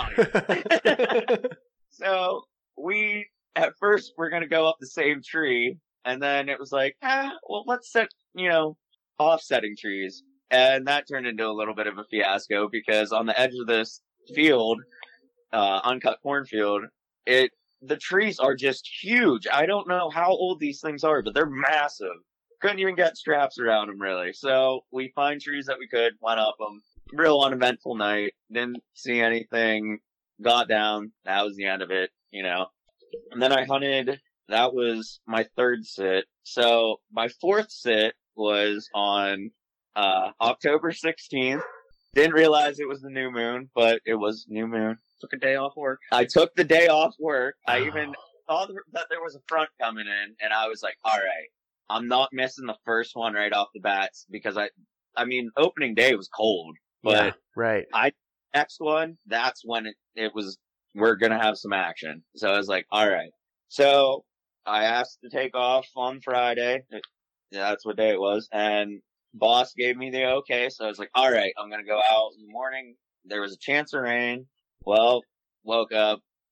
So we, at first, we're going to go up the same tree. And then it was like, ah, well, let's set, you know, offsetting trees. And that turned into a little bit of a fiasco because on the edge of this field, uh, uncut cornfield, it, the trees are just huge. I don't know how old these things are, but they're massive. Couldn't even get straps around them, really. So we find trees that we could, went up them. Real uneventful night. Didn't see anything. Got down. That was the end of it, you know. And then I hunted. That was my third sit. So my fourth sit was on uh October sixteenth. Didn't realize it was the new moon, but it was new moon. Took a day off work. I took the day off work. I even saw that there was a front coming in, and I was like, all right, I'm not missing the first one right off the bat because I, I mean, opening day was cold, but Yeah, right. I, next one, that's when it, it was, we're going to have some action. So I was like, all right. So I asked to take off on Friday. It, yeah, that's what day it was. And boss gave me the okay. So I was like, all right, I'm going to go out in the morning. There was a chance of rain. Well, woke up.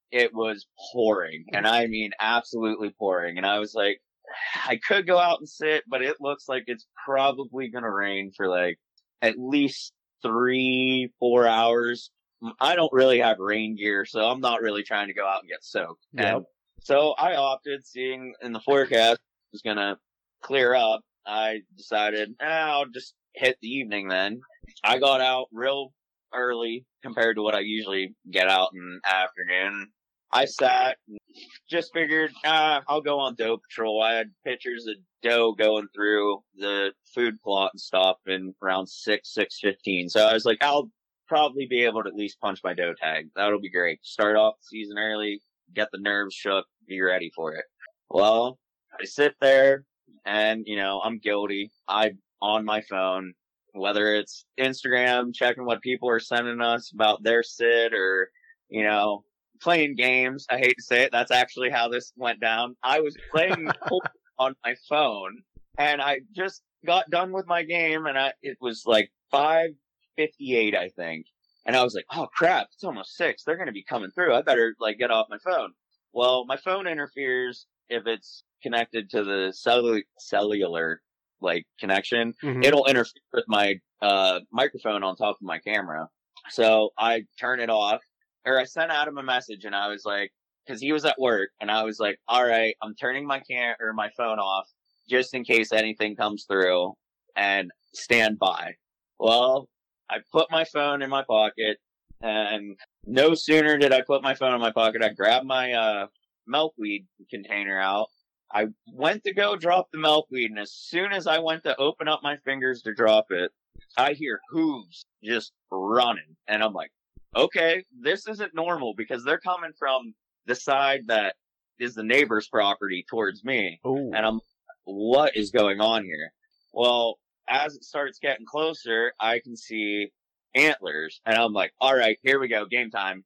it was pouring, and I mean absolutely pouring. And I was like, I could go out and sit, but it looks like it's probably going to rain for like at least three, four hours. I don't really have rain gear, so I'm not really trying to go out and get soaked. Yep. And so I opted, seeing in the forecast it was going to clear up. I decided, eh, I'll just hit the evening then. I got out real early compared to what I usually get out in the afternoon. I sat, just figured, ah, I'll go on doe patrol. I had pictures of doe going through the food plot and stuff in around six, six fifteen. So I was like, I'll probably be able to at least punch my doe tag. That'll be great. Start off the season early, get the nerves shook, be ready for it. Well, I sit there, and, you know, I'm guilty. I'm on my phone, whether it's Instagram, checking what people are sending us about their sit, or, you know, playing games. I hate to say it, that's actually how this went down. I was playing on my phone, and I just got done with my game, and I, it was like five fifty-eight, I think. And I was like, oh crap, it's almost six. They're going to be coming through. I better, like, get off my phone. Well, my phone interferes if it's connected to the cellu- cellular, like, connection. Mhm. It'll interfere with my, uh, microphone on top of my camera. So I turn it off, or I sent Adam a message, and I was like, cause he was at work, and I was like, all right, I'm turning my cam, or my phone off, just in case anything comes through, and stand by. Well, I put my phone in my pocket, and no sooner did I put my phone in my pocket, I grabbed my, uh, milkweed container out. I went to go drop the milkweed, and as soon as I went to open up my fingers to drop it, I hear hooves just running. And I'm like, okay, this isn't normal, because they're coming from the side that is the neighbor's property towards me. Ooh. And I'm, what is going on here? Well, as it starts getting closer, I can see antlers, and I'm like, all right, here we go, game time.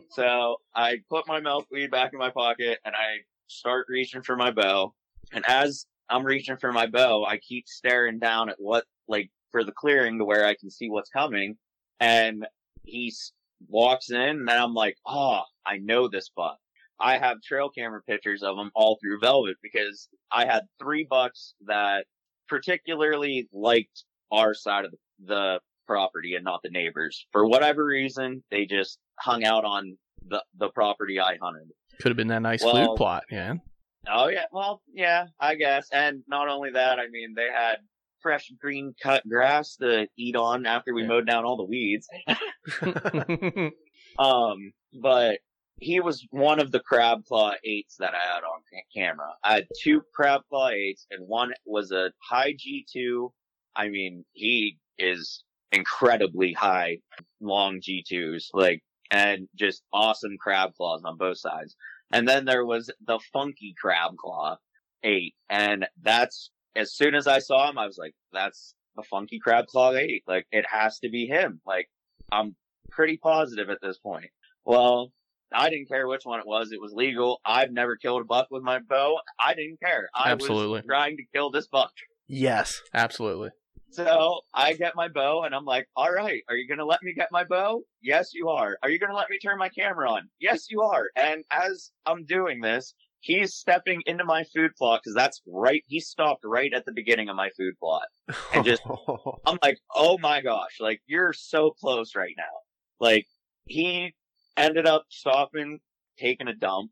So I put my milkweed back in my pocket, and I start reaching for my bow. And as I'm reaching for my bow, I keep staring down at what, like, for the clearing to where I can see what's coming. And he walks in, and I'm like, oh, I know this buck. I have trail camera pictures of him all through Velvet, because I had three bucks that particularly liked our side of the, the property and not the neighbors. For whatever reason, they just hung out on the, the property I hunted. Could have been that nice Well, food plot, yeah. Oh yeah, well, yeah, I guess. And not only that, I mean, they had fresh green cut grass to eat on after we Yeah. mowed down all the weeds. um, but he was one of the crab claw eights that I had on ca- camera. I had two crab claw eights, and one was a high G two. I mean, he is incredibly high, long G twos, like, and just awesome crab claws on both sides. And then there was the funky crab claw eight, and that's, as soon as I saw him, I was like, that's the funky crab claw eight. Like, it has to be him. Like, I'm pretty positive at this point. Well, I didn't care which one it was. It was legal. I've never killed a buck with my bow. I didn't care. I Absolutely. was trying to kill this buck. Yes. Absolutely. So I get my bow, and I'm like, all right, are you going to let me get my bow? Yes, you are. Are you going to let me turn my camera on? Yes, you are. And as I'm doing this, he's stepping into my food plot, because that's right. He stopped right at the beginning of my food plot. And just, I'm like, oh my gosh, like, you're so close right now. Like, he ended up stopping, taking a dump.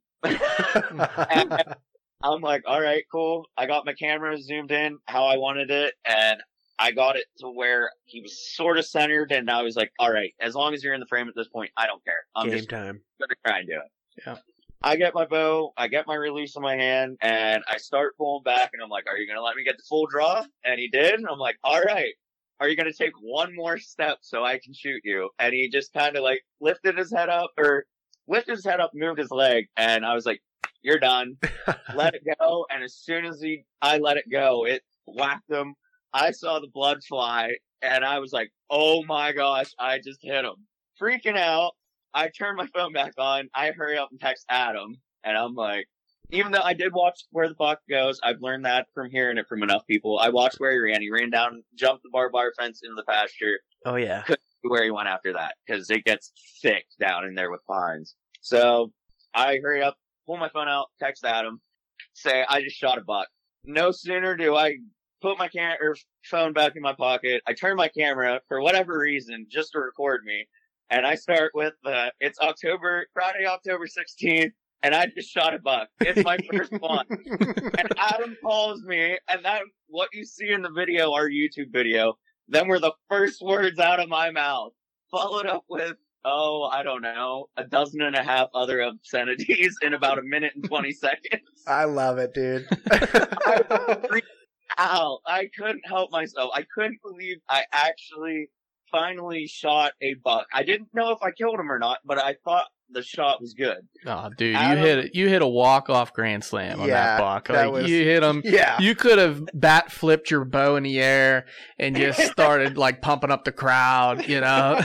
And I'm like, all right, cool. I got my camera zoomed in how I wanted it, and I got it to where he was sort of centered, and I was like, all right, as long as you're in the frame at this point, I don't care. I'm Game just time. gonna try and do it. Yeah. I get my bow, I get my release in my hand, and I start pulling back, and I'm like, are you gonna let me get the full draw? And he did, and I'm like, all right. Are you gonna take one more step so I can shoot you? And he just kind of like lifted his head up, or lifted his head up, moved his leg, and I was like, you're done. Let it go. And as soon as he, I let it go, it whacked him. I saw the blood fly, and I was like, oh my gosh, I just hit him. Freaking out. I turned my phone back on. I hurry up and text Adam, and I'm like, even though I did watch where the buck goes, I've learned that from hearing it from enough people. I watched where he ran. He ran down, jumped the barbed wire fence into the pasture. Oh, yeah. Couldn't see where he went after that, because it gets thick down in there with pines. So I hurry up, pull my phone out, text Adam, say, I just shot a buck. No sooner do I put my cam- or phone back in my pocket, I turn my camera, for whatever reason, just to record me, and I start with, uh, it's October, Friday, October sixteenth, and I just shot a buck. It's my first one. And Adam calls me, and that, what you see in the video, our YouTube video, them were the first words out of my mouth, followed up with, oh, I don't know, a dozen and a half other obscenities in about a minute and twenty seconds. I love it, dude. I freaked out. I couldn't help myself. I couldn't believe I actually finally shot a buck. I didn't know if I killed him or not, but I thought the shot was good. Oh, dude, Adam, you hit you hit a walk off grand slam on Yeah, that buck. that Like was- you hit him. Yeah. You could have bat flipped your bow in the air and just started like pumping up the crowd. You know,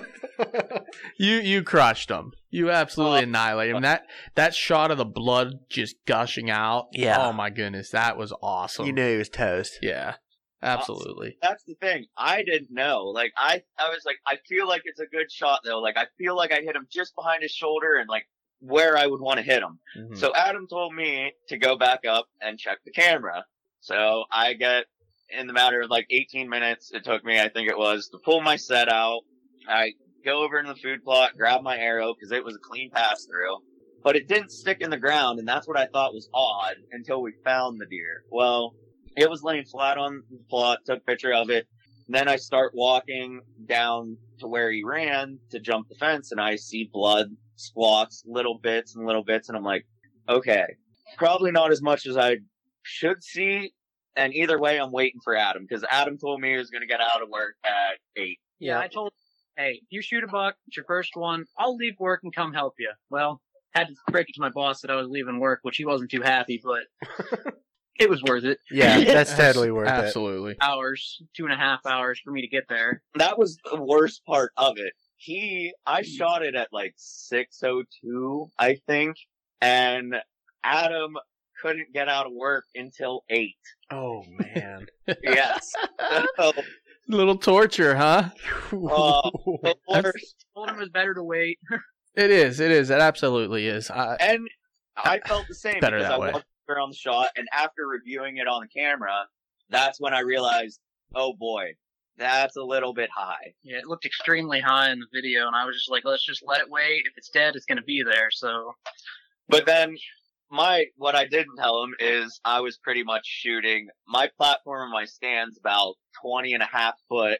you you crushed him. You absolutely Oh. annihilated him. That that shot of the blood just gushing out. Yeah. Oh my goodness, that was awesome. You knew he was toast. Yeah. Absolutely. That's the thing. I didn't know. Like, I, I was like, I feel like it's a good shot though. Like, I feel like I hit him just behind his shoulder and like where I would want to hit him. Mhm. So Adam told me to go back up and check the camera. So I get, in the matter of like eighteen minutes, it took me, I think it was, to pull my set out. I go over into the food plot, grab my arrow, because it was a clean pass through. But it didn't stick in the ground, and that's what I thought was odd until we found the deer. Well, it was laying flat on the plot, took a picture of it. Then I start walking down to where he ran to jump the fence, and I see blood splots, little bits and little bits, and I'm like, okay, probably not as much as I should see. And either way, I'm waiting for Adam, because Adam told me he was going to get out of work at eight. Yeah, I told him, hey, you shoot a buck, it's your first one, I'll leave work and come help you. Well, had to break it to my boss that I was leaving work, which he wasn't too happy, but it was worth it. Yeah, that's totally worth it. Absolutely. Hours, two and a half hours for me to get there. That was the worst part of it. He, I shot it at like six oh two, I think, and Adam couldn't get out of work until eight. Oh, man. Yes. So, Little torture, huh? uh, the worst. Told him it was better to wait. It is. It is. It absolutely is. I, And I felt the same Better because that I way. wasn't there on the shot, and after reviewing it on the camera, that's when I realized, oh boy, that's a little bit high. Yeah, it looked extremely high in the video, and I was just like, let's just let it wait. If it's dead, it's going to be there, so... But then, my, what I didn't tell him is I was pretty much shooting, my platform and my stand's about twenty and a half foot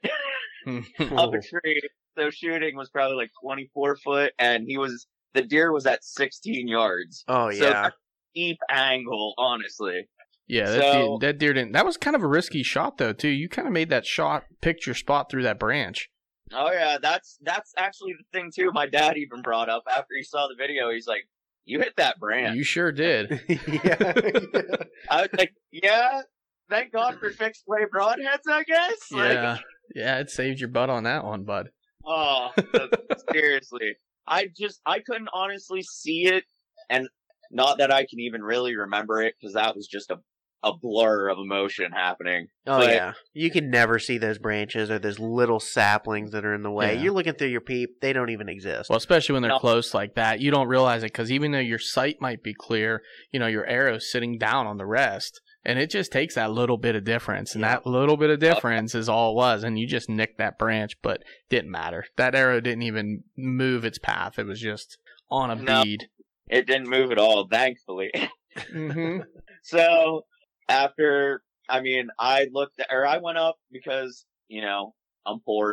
up a tree. So shooting was probably like twenty-four foot, and he was, the deer was at sixteen yards. Oh, So yeah. that's a deep angle, honestly. Yeah, that, So- deer, that deer didn't. That was kind of a risky shot, though, too. You kind of made that shot picture spot through that branch. Oh yeah, that's, that's actually the thing too. My dad even brought up after he saw the video, he's like, you hit that branch. You sure did. yeah. I was like, yeah, thank God for fixed play broadheads, I guess. Like, Yeah, yeah, it saved your butt on that one, bud. oh, seriously. I just, I couldn't honestly see it, and not that I can even really remember it, because that was just a, a blur of emotion happening. Oh, But- yeah. You can never see those branches or those little saplings that are in the way. Yeah. You're looking through your peep. They don't even exist. Well, especially when they're No. close like that, you don't realize it because even though your sight might be clear, you know, your arrow's sitting down on the rest. And it just takes that little bit of difference. And Yeah. that little bit of difference is all it was. And you just nicked that branch, but didn't matter. That arrow didn't even move its path. It was just on a No. bead. It didn't move at all, thankfully. Mm-hmm. So, after, I mean, I looked, or I went up because, you know, I'm poor.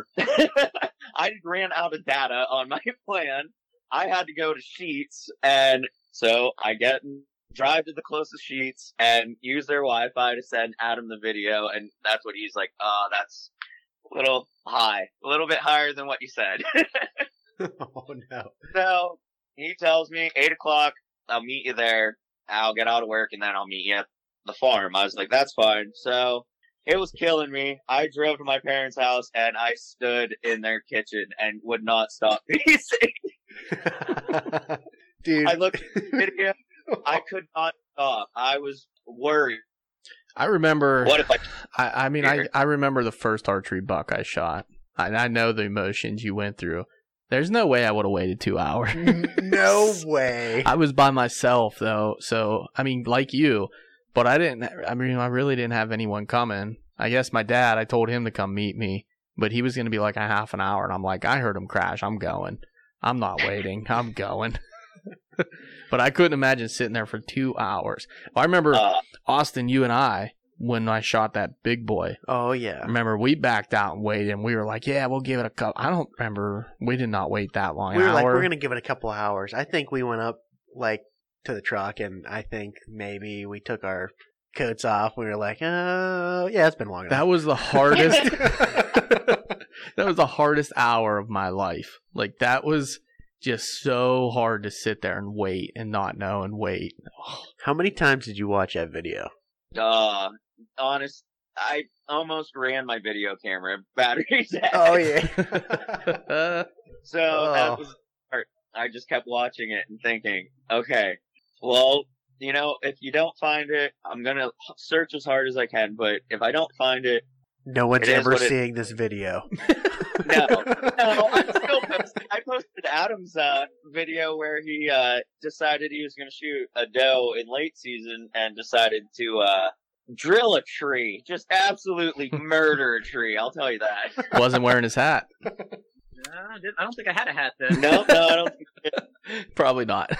I ran out of data on my plan. I had to go to Sheets, and so I get, drive to the closest Sheets, and use their Wi-Fi to send Adam the video, and that's what he's like, oh, that's a little high. A little bit higher than what you said. Oh, no. So, he tells me, eight o'clock, I'll meet you there. I'll get out of work and then I'll meet you at the farm. I was like, that's fine. So, it was killing me. I drove to my parents' house and I stood in their kitchen and would not stop pacing. Dude. I looked at the video. I could not stop. I was worried. I remember. What if I... I, I mean, I, I remember the first archery buck I shot. I, I know the emotions you went through. There's no way I would have waited two hours. No way. I was by myself though, so I mean, like you, but I didn't. I mean, I really didn't have anyone coming. I guess my dad. I told him to come meet me, but he was going to be like a half an hour, and I'm like, I heard him crash. I'm going. I'm not waiting. I'm going. But I couldn't imagine sitting there for two hours. I remember Uh, Austin, you and I, when I shot that big boy. Oh, yeah. I remember we backed out and waited, and we were like, yeah, we'll give it a couple. I don't remember. We did not wait that long. We were An like, hour. we're going to give it a couple hours. I think we went up, like, to the truck, and I think maybe we took our coats off. We were like, oh, yeah, it's been long enough. That was the hardest. That was the hardest hour of my life. Like, that was just so hard to sit there and wait and not know and wait. How many times did you watch that video? uh, honest, I almost ran my video camera. Batteries out. Oh, yeah. So Oh. that was part. I just kept watching it and thinking, okay, well, you know, if you don't find it, I'm gonna search as hard as I can. But if I don't find it, No one's It is ever what it- seeing this video. no, no, I still posted. I posted Adam's uh, video where he uh, decided he was gonna shoot a doe in late season and decided to uh, drill a tree, just absolutely murder a tree. I'll tell you that. Wasn't wearing his hat. Uh, I, didn't, I don't think I had a hat then. No, no, I don't think. Probably not.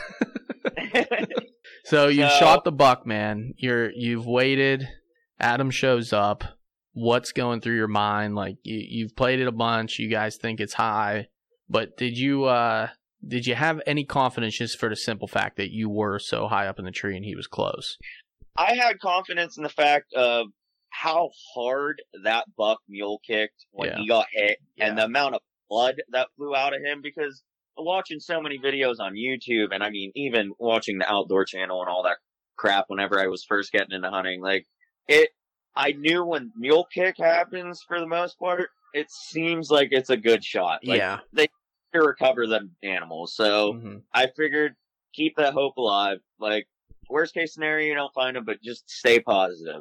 So you No. shot the buck, man. You're you've waited. Adam shows up. What's going through your mind? Like you, you've played it a bunch. You guys think it's high, but did you uh, did you have any confidence just for the simple fact that you were so high up in the tree and he was close? I had confidence in the fact of how hard that buck mule kicked when Yeah. he got hit, and Yeah. the amount of blood that flew out of him. Because watching so many videos on YouTube, and I mean, even watching the Outdoor Channel and all that crap whenever I was first getting into hunting, like it, I knew when mule kick happens for the most part, it seems like it's a good shot. Like, Yeah. to recover them animals. So Mhm. I figured keep that hope alive. Like worst case scenario, you don't find them, but just stay positive.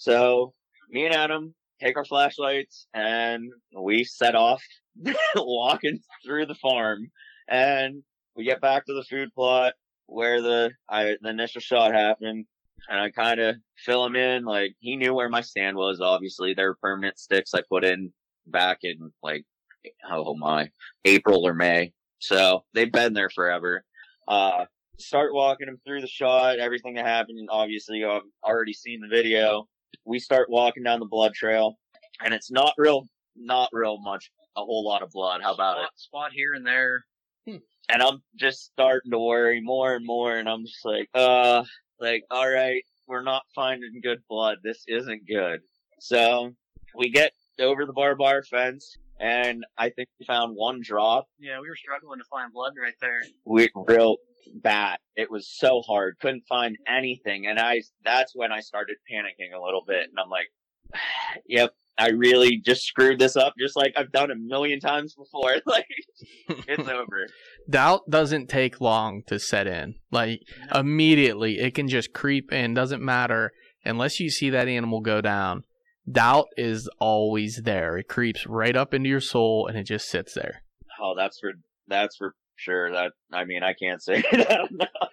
So me and Adam take our flashlights and we set off walking through the farm, and we get back to the food plot where the I the initial shot happened. And I kind of fill him in, like, he knew where my stand was, obviously. They were permanent sticks I put in back in, like, oh my, April or May. So, they've been there forever. Uh, start walking him through the shot, everything that happened, and obviously I've already seen the video. We start walking down the blood trail, and it's not real, not real much, a whole lot of blood. How about it? spot, spot here and there. And I'm just starting to worry more and more, and I'm just like, uh, like, alright, we're not finding good blood. This isn't good. So, we get over the barbed wire fence, and I think we found one drop. Yeah, we were struggling to find blood right there. We, real bad. It was so hard. Couldn't find anything, and I, that's when I started panicking a little bit, and I'm like, yep, I really just screwed this up, just like I've done a million times before. Like, it's over. Doubt doesn't take long to set in. Like immediately, it can just creep in. Doesn't matter unless you see that animal go down. Doubt is always there. It creeps right up into your soul, and it just sits there. Oh, that's for that's for sure. That I mean, I can't say that enough.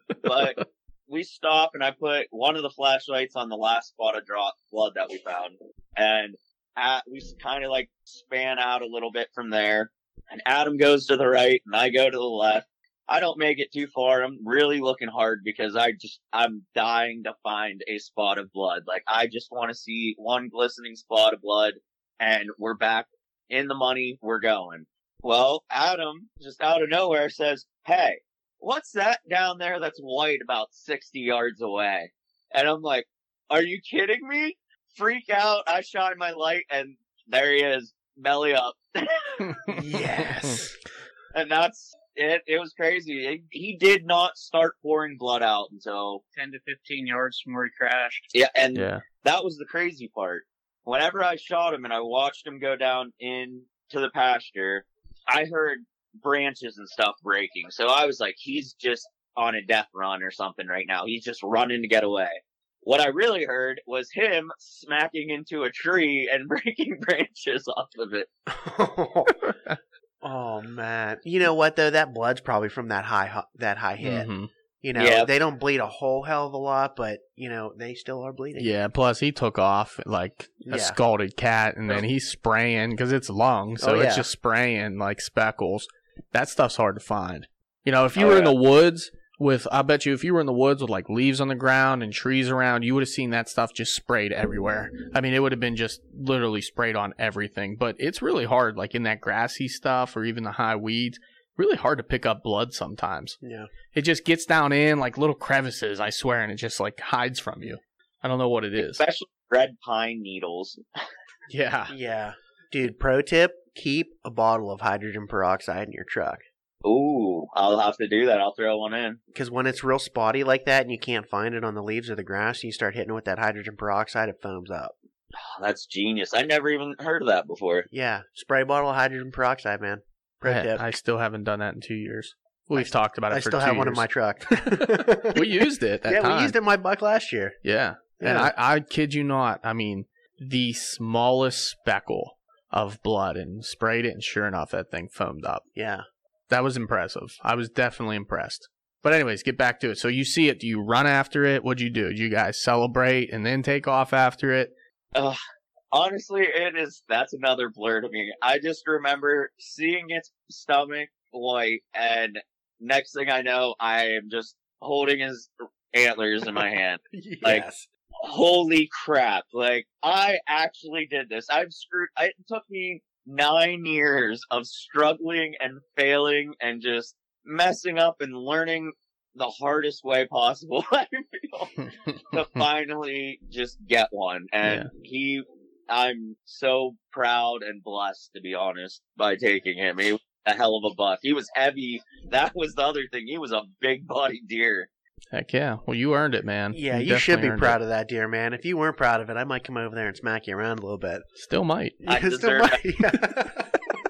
But we stop, and I put one of the flashlights on the last spot of drop blood that we found, and at, we kind of like span out a little bit from there. And Adam goes to the right, and I go to the left. I don't make it too far. I'm really looking hard because I just I'm dying to find a spot of blood. Like I just want to see one glistening spot of blood, and we're back in the money. We're going. Well, Adam, just out of nowhere, says, "Hey, what's that down there that's white about sixty yards away?" And I'm like, "Are you kidding me?" Freak out. I shine my light, and there he is, belly up. Yes. And that's it. It was crazy. It, he did not start pouring blood out until ten to fifteen yards from where he crashed. yeah, and Yeah. that was the crazy part. Whenever I shot him and I watched him go down into the pasture, I heard branches and stuff breaking. So I was like, he's just on a death run or something right now. He's just running to get away. What I really heard was him smacking into a tree and breaking branches off of it. Oh man, you know what though? That blood's probably from that high hu- that high hit. Mhm. You know, Yeah. they don't bleed a whole hell of a lot, but you know they still are bleeding. Yeah, plus he took off like a Yeah. scalded cat, and then he's spraying because it's lung, so Oh, it's yeah. just spraying like speckles. That stuff's hard to find. You know, if you Oh, were in yeah. the woods with, I bet you, if you were in the woods with like leaves on the ground and trees around, you would have seen that stuff just sprayed everywhere. I mean, it would have been just literally sprayed on everything. But it's really hard, like in that grassy stuff or even the high weeds. Really hard to pick up blood sometimes. Yeah. It just gets down in like little crevices, I swear, and it just like hides from you. I don't know what it is. Especially red pine needles. Yeah. Yeah. Dude, pro tip, keep a bottle of hydrogen peroxide in your truck. Ooh, I'll have to do that. I'll throw one in. Because when it's real spotty like that and you can't find it on the leaves or the grass, and you start hitting it with that hydrogen peroxide, it foams up. Oh, that's genius. I never even heard of that before. Yeah. Spray bottle of hydrogen peroxide, man. Pro I, tip. I still haven't done that in two years. We've talked about it I for still two have one in years. my truck. We used it that yeah, time. we used it in my buck last year. Yeah. And Yeah. I, I kid you not, I mean, the smallest speckle of blood and sprayed it, and sure enough, that thing foamed up. Yeah. That was impressive. I was definitely impressed. But anyways, get back to it. So you see it. Do you run after it? What'd you do? Do you guys celebrate and then take off after it? Ugh. Honestly, it is. That's another blur to me. I just remember seeing its stomach white, and next thing I know, I am just holding his antlers in my hand. Like, yes. Holy crap! Like, I actually did this. I've screwed. It took me nine years of struggling and failing and just messing up and learning the hardest way possible. I feel to finally just get one, and Yeah. he. I'm so proud and blessed, to be honest, by taking him. He was a hell of a buck. He was heavy. That was the other thing. He was a big body deer. Heck yeah. Well, you earned it, man. Yeah, you should be definitely earned proud it. of that deer, man. If you weren't proud of it, I might come over there and smack you around a little bit. Still might. I You still deserve might.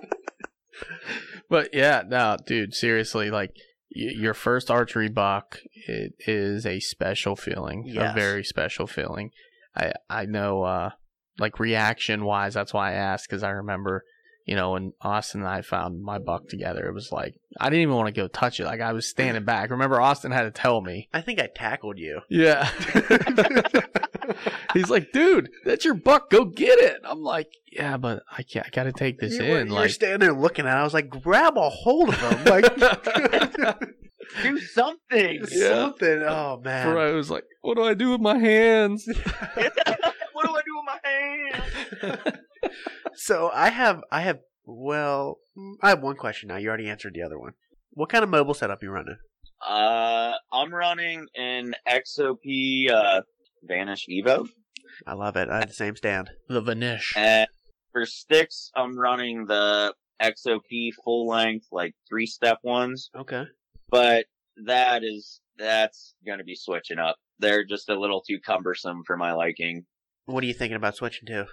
But yeah, no, dude, seriously, like y- your first archery buck, it is a special feeling, a Yes. very special feeling. I I know, uh, like reaction wise, that's why I asked, because I remember, you know, when Austin and I found my buck together, it was like I didn't even want to go touch it. Like I was standing back. Remember, Austin had to tell me. I think I tackled you. Yeah. He's like, dude, that's your buck. Go get it. I'm like, yeah, but I can't. I got to take this you in. were, you were like, standing there looking at it. I was like, grab a hold of him. Like, Do something! Yeah. something. Oh, man. I was like, what do I do with my hands? What do I do with my hands? So I have, I have, well, I have one question now. You already answered the other one. What kind of mobile setup you running? Uh, I'm running an X O P uh, Vanish Evo. I love it. I have the same stand. The Vanish. And for sticks, I'm running the X O P full length, like three step ones. Okay. But that is, that's gonna be switching up. They're just a little too cumbersome for my liking. What are you thinking about switching to?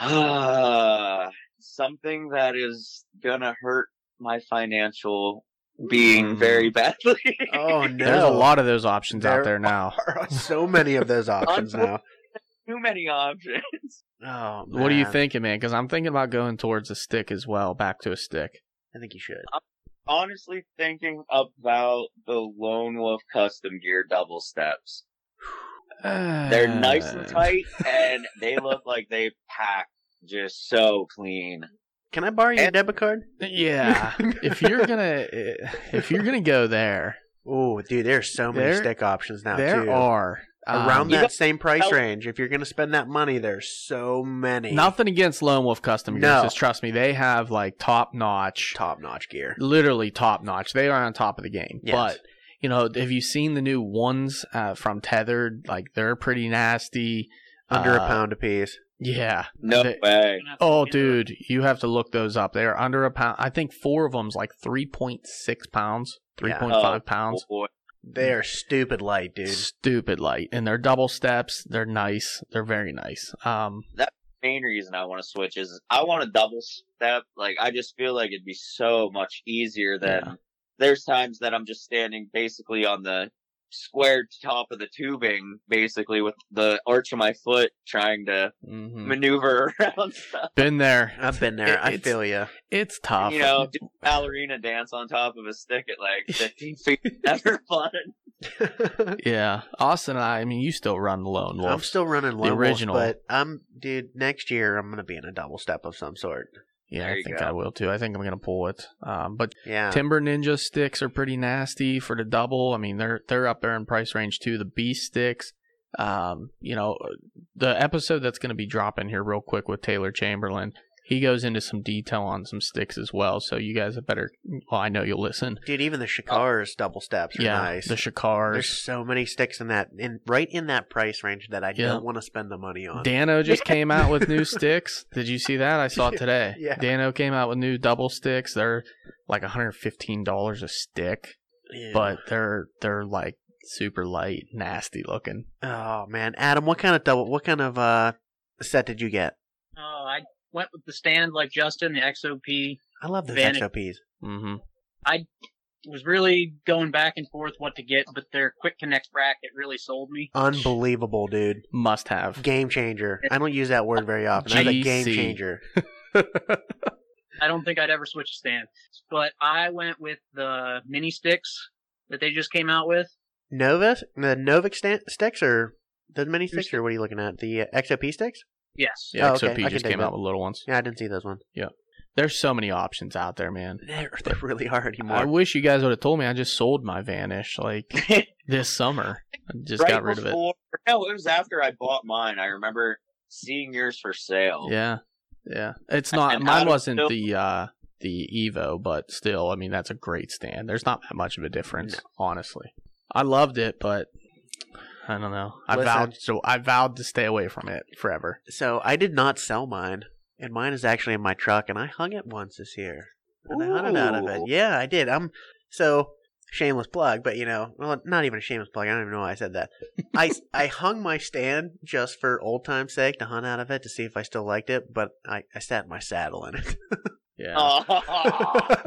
Uh, something that is gonna hurt my financial being very badly. Oh, no. There's a lot of those options There out there now. There are so many of those options now. Too many options. Oh, man. What are you thinking, man? Because I'm thinking about going towards a stick as well, back to a stick. I think you should. Honestly thinking about the Lone Wolf custom gear double steps. They're nice and tight, and they look like they pack just so clean. Can I borrow your And- debit card? Yeah, if you're gonna if you're gonna go there, Oh, dude, there's so many There- stick options now, there too. are Around um, You that got- same price Oh. range, if you're going to spend that money, there's so many. Nothing against Lone Wolf Custom Gears, No. just trust me, they have like top notch, top-notch gear. literally top notch. They are on top of the game. Yes. But you know, have you seen the new ones uh, from Tethered? Like they're pretty nasty. Under Uh, a pound a piece. Yeah. No They- way. Oh, dude, you have to look those up. They are under a pound. I think four of them's like three point six pounds, three point five Oh, pounds. boy. They are stupid light, dude. Stupid light, and they're double steps. They're nice. They're very nice. Um, Main reason I want to switch is I want a double step. Like, I just feel like it'd be so much easier than Yeah. there's times that I'm just standing basically on the squared top of the tubing, basically, with the arch of my foot trying to Mhm. maneuver around stuff. Been there. I've been there. It- I it's- feel you. It's tough. You know, do a ballerina dance on top of a stick at like fifteen feet. Never fun. Yeah. Austin and I, I mean, you still run Lone Wolf. I'm still running Lone Wolf, original. but I'm, dude. Next year I'm gonna be in a double step of some sort. Yeah, There I you think go. I will too. I think I'm gonna pull it. Um, but Yeah. Timber Ninja sticks are pretty nasty for the double. I mean, they're they're up there in price range too. The Beast sticks. Um, you know, the episode that's gonna be dropping here real quick with Taylor Chamberlain. He goes into some detail on some sticks as well. So you guys have better. Well, I know you'll listen. Dude, even the Shikars double steps are Yeah, nice. the Shikars. There's so many sticks in that, in right in that price range that I Yeah. don't want to spend the money on. Dano just came out with new sticks. Did you see that? I saw it today. Yeah. Dano came out with new double sticks. They're like one hundred fifteen dollars a stick, Yeah. but they're they're like super light, nasty looking. Oh man, Adam, what kind of double? What kind of uh set did you get? Oh, I went with the stand like Justin, the X O P. I love those Vantage. X O Ps. Mm-hmm. I was really going back and forth what to get, but their quick connect bracket really sold me. Unbelievable, dude. Must have. Game changer. I don't use that word very often. That's a G game C. changer. I don't think I'd ever switch a stand, but I went with the mini sticks that they just came out with. Nova, the Novik sta- sticks or the mini sticks, or what are you looking at? The uh, X O P sticks? Yes. Yeah, Oh, X O P okay. I can just dig came that. out with little ones. Yeah, I didn't see those ones. There's so many options out there, man. There, there really are anymore. I wish you guys would have told me. I just sold my Vanish like this summer. I just right got rid of it. before, No, it was after I bought mine. I remember seeing yours for sale. Yeah, yeah. It's not. And how Mine to wasn't build- the uh, the Evo, but still, I mean, that's a great stand. There's not that much of a difference, honestly. I loved it, but I don't know. I Listen. vowed so. I vowed to stay away from it forever. So I did not sell mine, and mine is actually in my truck, and I hung it once this year. And I hunted out of it. Ooh. Yeah, I did. I'm so shameless plug, but you know, well, not even a shameless plug. I don't even know why I said that. I I hung my stand just for old time's sake to hunt out of it to see if I still liked it, but I, I sat my saddle in it. Yeah. Aw.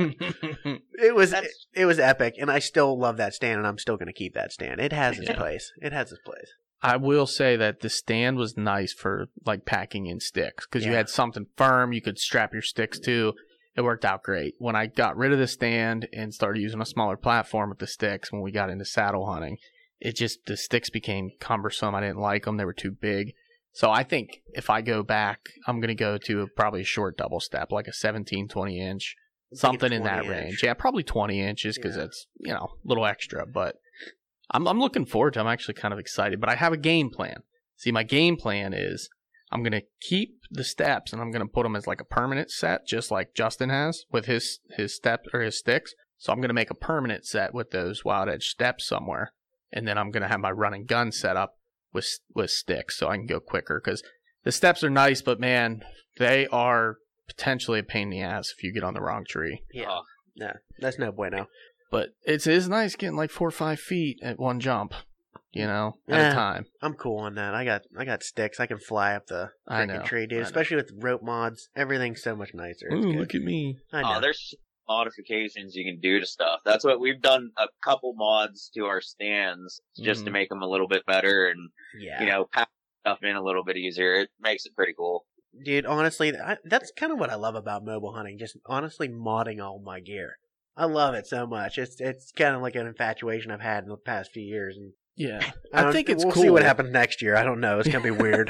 It was it, That's- it was epic, and I still love that stand, and I'm still going to keep that stand. It has its Yeah. place. It has its place. I will say that the stand was nice for like packing in sticks because you Yeah. had something firm you could strap your sticks to. It worked out great. When I got rid of the stand and started using a smaller platform with the sticks, when we got into saddle hunting, it just the sticks became cumbersome. I didn't like them; they were too big. So I think if I go back, I'm going to go to a, probably a short double step, like a seventeen, twenty inch, something in that twenty inch. range. Yeah, probably twenty inches because Yeah. it's you know a little extra, but. I'm I'm looking forward to it. I'm actually kind of excited, but I have a game plan. See, my game plan is I'm going to keep the steps and I'm going to put them as like a permanent set, just like Justin has with his, his steps or his sticks. So I'm going to make a permanent set with those Wild Edge steps somewhere. And then I'm going to have my run and gun set up with, with sticks so I can go quicker because the steps are nice, but man, they are potentially a pain in the ass if you get on the wrong tree. Yeah, Oh. no, that's no bueno. But it's, it's nice getting like four or five feet at one jump, you know, at Yeah. a time. I'm cool on that. I got I got sticks. I can fly up the I know, freaking tree, I dude. know. Especially with rope mods, everything's so much nicer. It's good. at me. I know. Oh, there's modifications you can do to stuff. That's what we've done. A couple mods to our stands just to Mhm. make them a little bit better and yeah, you know pack stuff in a little bit easier. It makes it pretty cool. dude. Honestly, I, that's kind of what I love about mobile hunting. Just honestly modding all my gear. I love it so much. It's it's kind of like an infatuation I've had in the past few years, and Yeah, I, I, don't- think it's we'll cool. see what happens next year. I don't know. It's gonna be weird.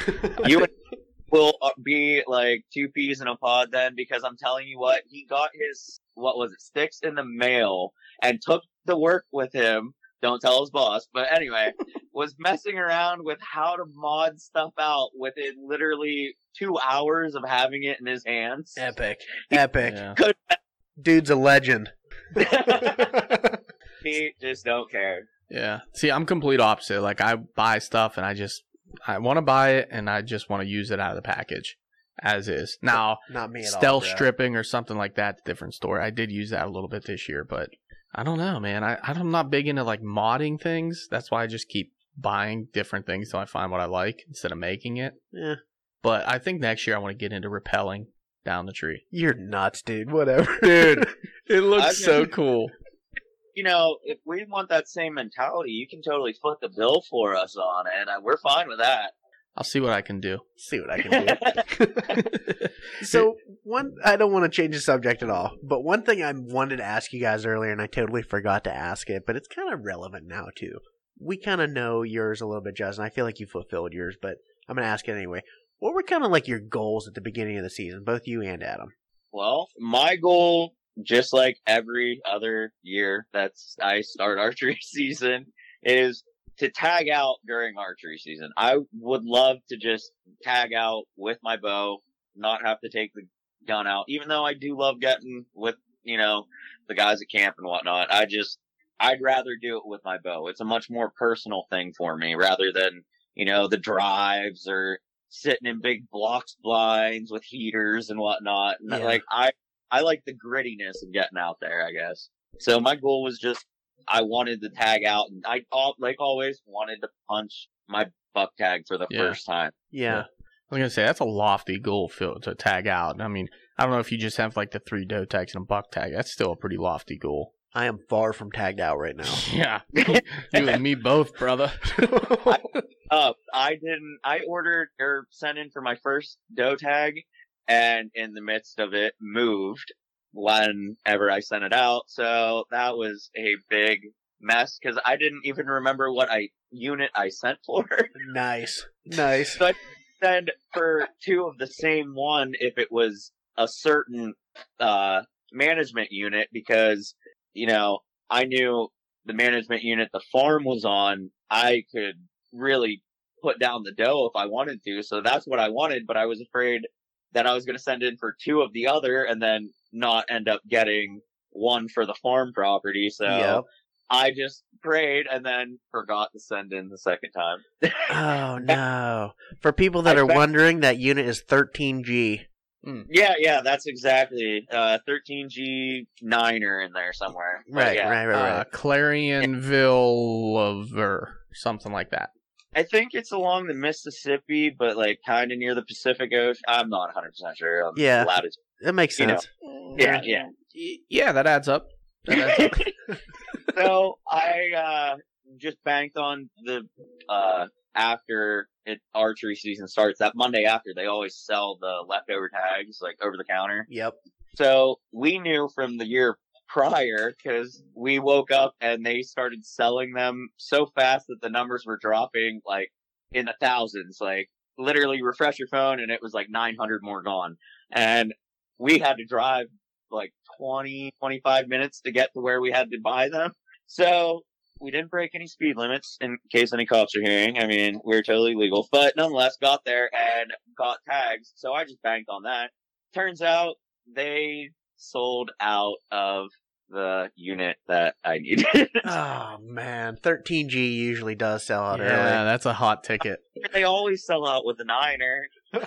You will uh, be like two peas in a pod then, because I'm telling you what, he got his what was it sticks in the mail and took to work with him. Don't tell his boss, but anyway, was messing around with how to mod stuff out within literally two hours of having it in his hands. Epic, epic. Yeah. Dude's a legend. He just don't care. Yeah. See, I'm complete opposite. Like I buy stuff and I just I want to buy it and I just want to use it out of the package as is. Now, Not me at all. stealth bro. stripping or something like that, different story. I did use that a little bit this year, but I don't know, man. I I'm not big into like modding things. That's why I just keep buying different things till I find what I like instead of making it. Yeah, But I think next year I want to get into rappelling down the tree. you're nuts, dude. Whatever, Dude, it looks I've so never- cool. you know, if we want that same mentality, you can totally foot the bill for us on it, and we're fine with that. I'll see what I can do. See what I can do. So, one, I don't want to change the subject at all, but one thing I wanted to ask you guys earlier, and I totally forgot to ask it, but it's kind of relevant now, too. We kind of know yours a little bit, Justin. I feel like you fulfilled yours, but I'm going to ask it anyway. What were kind of like your goals at the beginning of the season, both you and Adam? Well, my goal, just like every other year that's I start archery season, is to tag out during archery season. I would love to just tag out with my bow, not have to take the gun out, even though I do love getting with, you know, the guys at camp and whatnot. I just, I'd rather do it with my bow. It's a much more personal thing for me rather than, you know, the drives or sitting in big blocks blinds with heaters and whatnot. And Yeah. like, I, I like the grittiness of getting out there, I guess. So my goal was just, I wanted to tag out, and I, like always, wanted to punch my buck tag for the Yeah. first time. Yeah. I was going to say, that's a lofty goal, Phil, to tag out. I mean, I don't know if you just have like the three doe tags and a buck tag. That's still a pretty lofty goal. I am far from tagged out right now. Yeah. You and me both, brother. Uh, I didn't, I ordered or sent in for my first doe tag, and in the midst of it, moved whenever I sent it out. So that was a big mess because I didn't even remember what I unit I sent for. Nice. Nice. So I sent for two of the same one if it was a certain uh management unit because, you know, I knew the management unit the farm was on, I could really put down the doe if I wanted to. So that's what I wanted, but I was afraid that I was going to send in for two of the other and then not end up getting one for the farm property. So Yep. I just prayed and then forgot to send in the second time. Oh, no. For people that I are bet- wondering, that unit is thirteen G. Yeah, yeah, that's exactly uh thirteen G niner in there somewhere. But Right, yeah, right, right, Uh, right. Clarionville, something like that. I think it's along the Mississippi, but like kind of near the Pacific Ocean. I'm not one hundred percent sure on Yeah. the latitude. That makes You know. sense. Yeah, yeah. Y- Yeah, that adds up. That adds up. So I uh just banked on the uh after it archery season starts, that Monday after, they always sell the leftover tags like over the counter. Yep. So we knew from the year prior because we woke up and they started selling them so fast that the numbers were dropping like in the thousands. Like literally refresh your phone and it was like nine hundred more gone. And we had to drive like twenty, twenty-five minutes to get to where we had to buy them. So we didn't break any speed limits in case any cops are hearing. I mean, we we're totally legal, but nonetheless got there and got tags. So I just banked on that. Turns out they sold out of the unit that I needed. Oh, man. thirteen G usually does sell out Yeah, early. that's a hot ticket. They always sell out with the niner.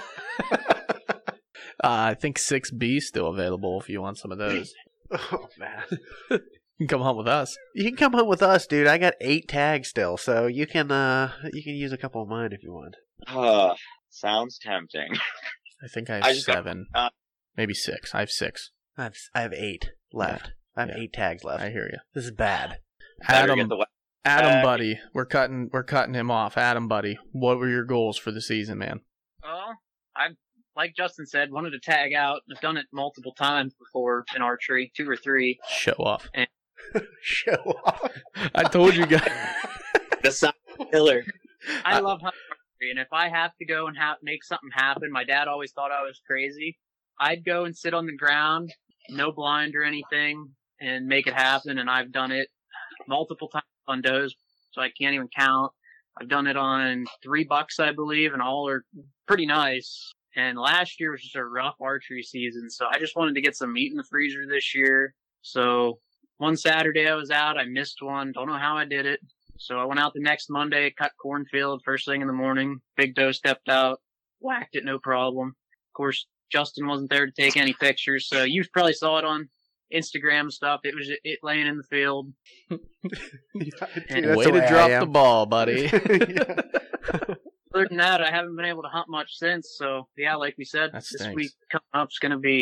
Uh, I think six B is still available if you want some of those. Oh, man. You can come hunt with us. You can come hunt with us, dude. I got eight tags still, so you can uh you can use a couple of mine if you want. Uh, sounds tempting. I think I have I just got- seven. uh, Maybe six. I have six. I have I have eight left. I have Yeah. eight tags left. I hear you. This is bad. Better Adam, get the wa- Adam, Uh, buddy, we're cutting, we're cutting him off. Adam, buddy, what were your goals for the season, man? Well, I, like Justin said, wanted to tag out. I've done it multiple times before in archery, two or three. Show off. Show off. I told you guys. the side killer. I love hunting archery, and if I have to go and ha- make something happen, my dad always thought I was crazy. I'd go and sit on the ground, no blind or anything, and make it happen. And I've done it multiple times on does, so I can't even count. I've done it on three bucks, I believe, and all are pretty nice. And last year was just a rough archery season, so I just wanted to get some meat in the freezer this year. So one Saturday I was out, I missed one, don't know how I did it. So I went out the next Monday, cut cornfield first thing in the morning. Big doe stepped out, whacked it, no problem. Of course, Justin wasn't there to take any pictures, so you probably saw it on Instagram stuff. It was it laying in the field. Dude, And that's Way the to way I drop am. the ball, buddy. Yeah. Other than that, I haven't been able to hunt much since. So yeah, like we said, That this stinks. week coming up is going to be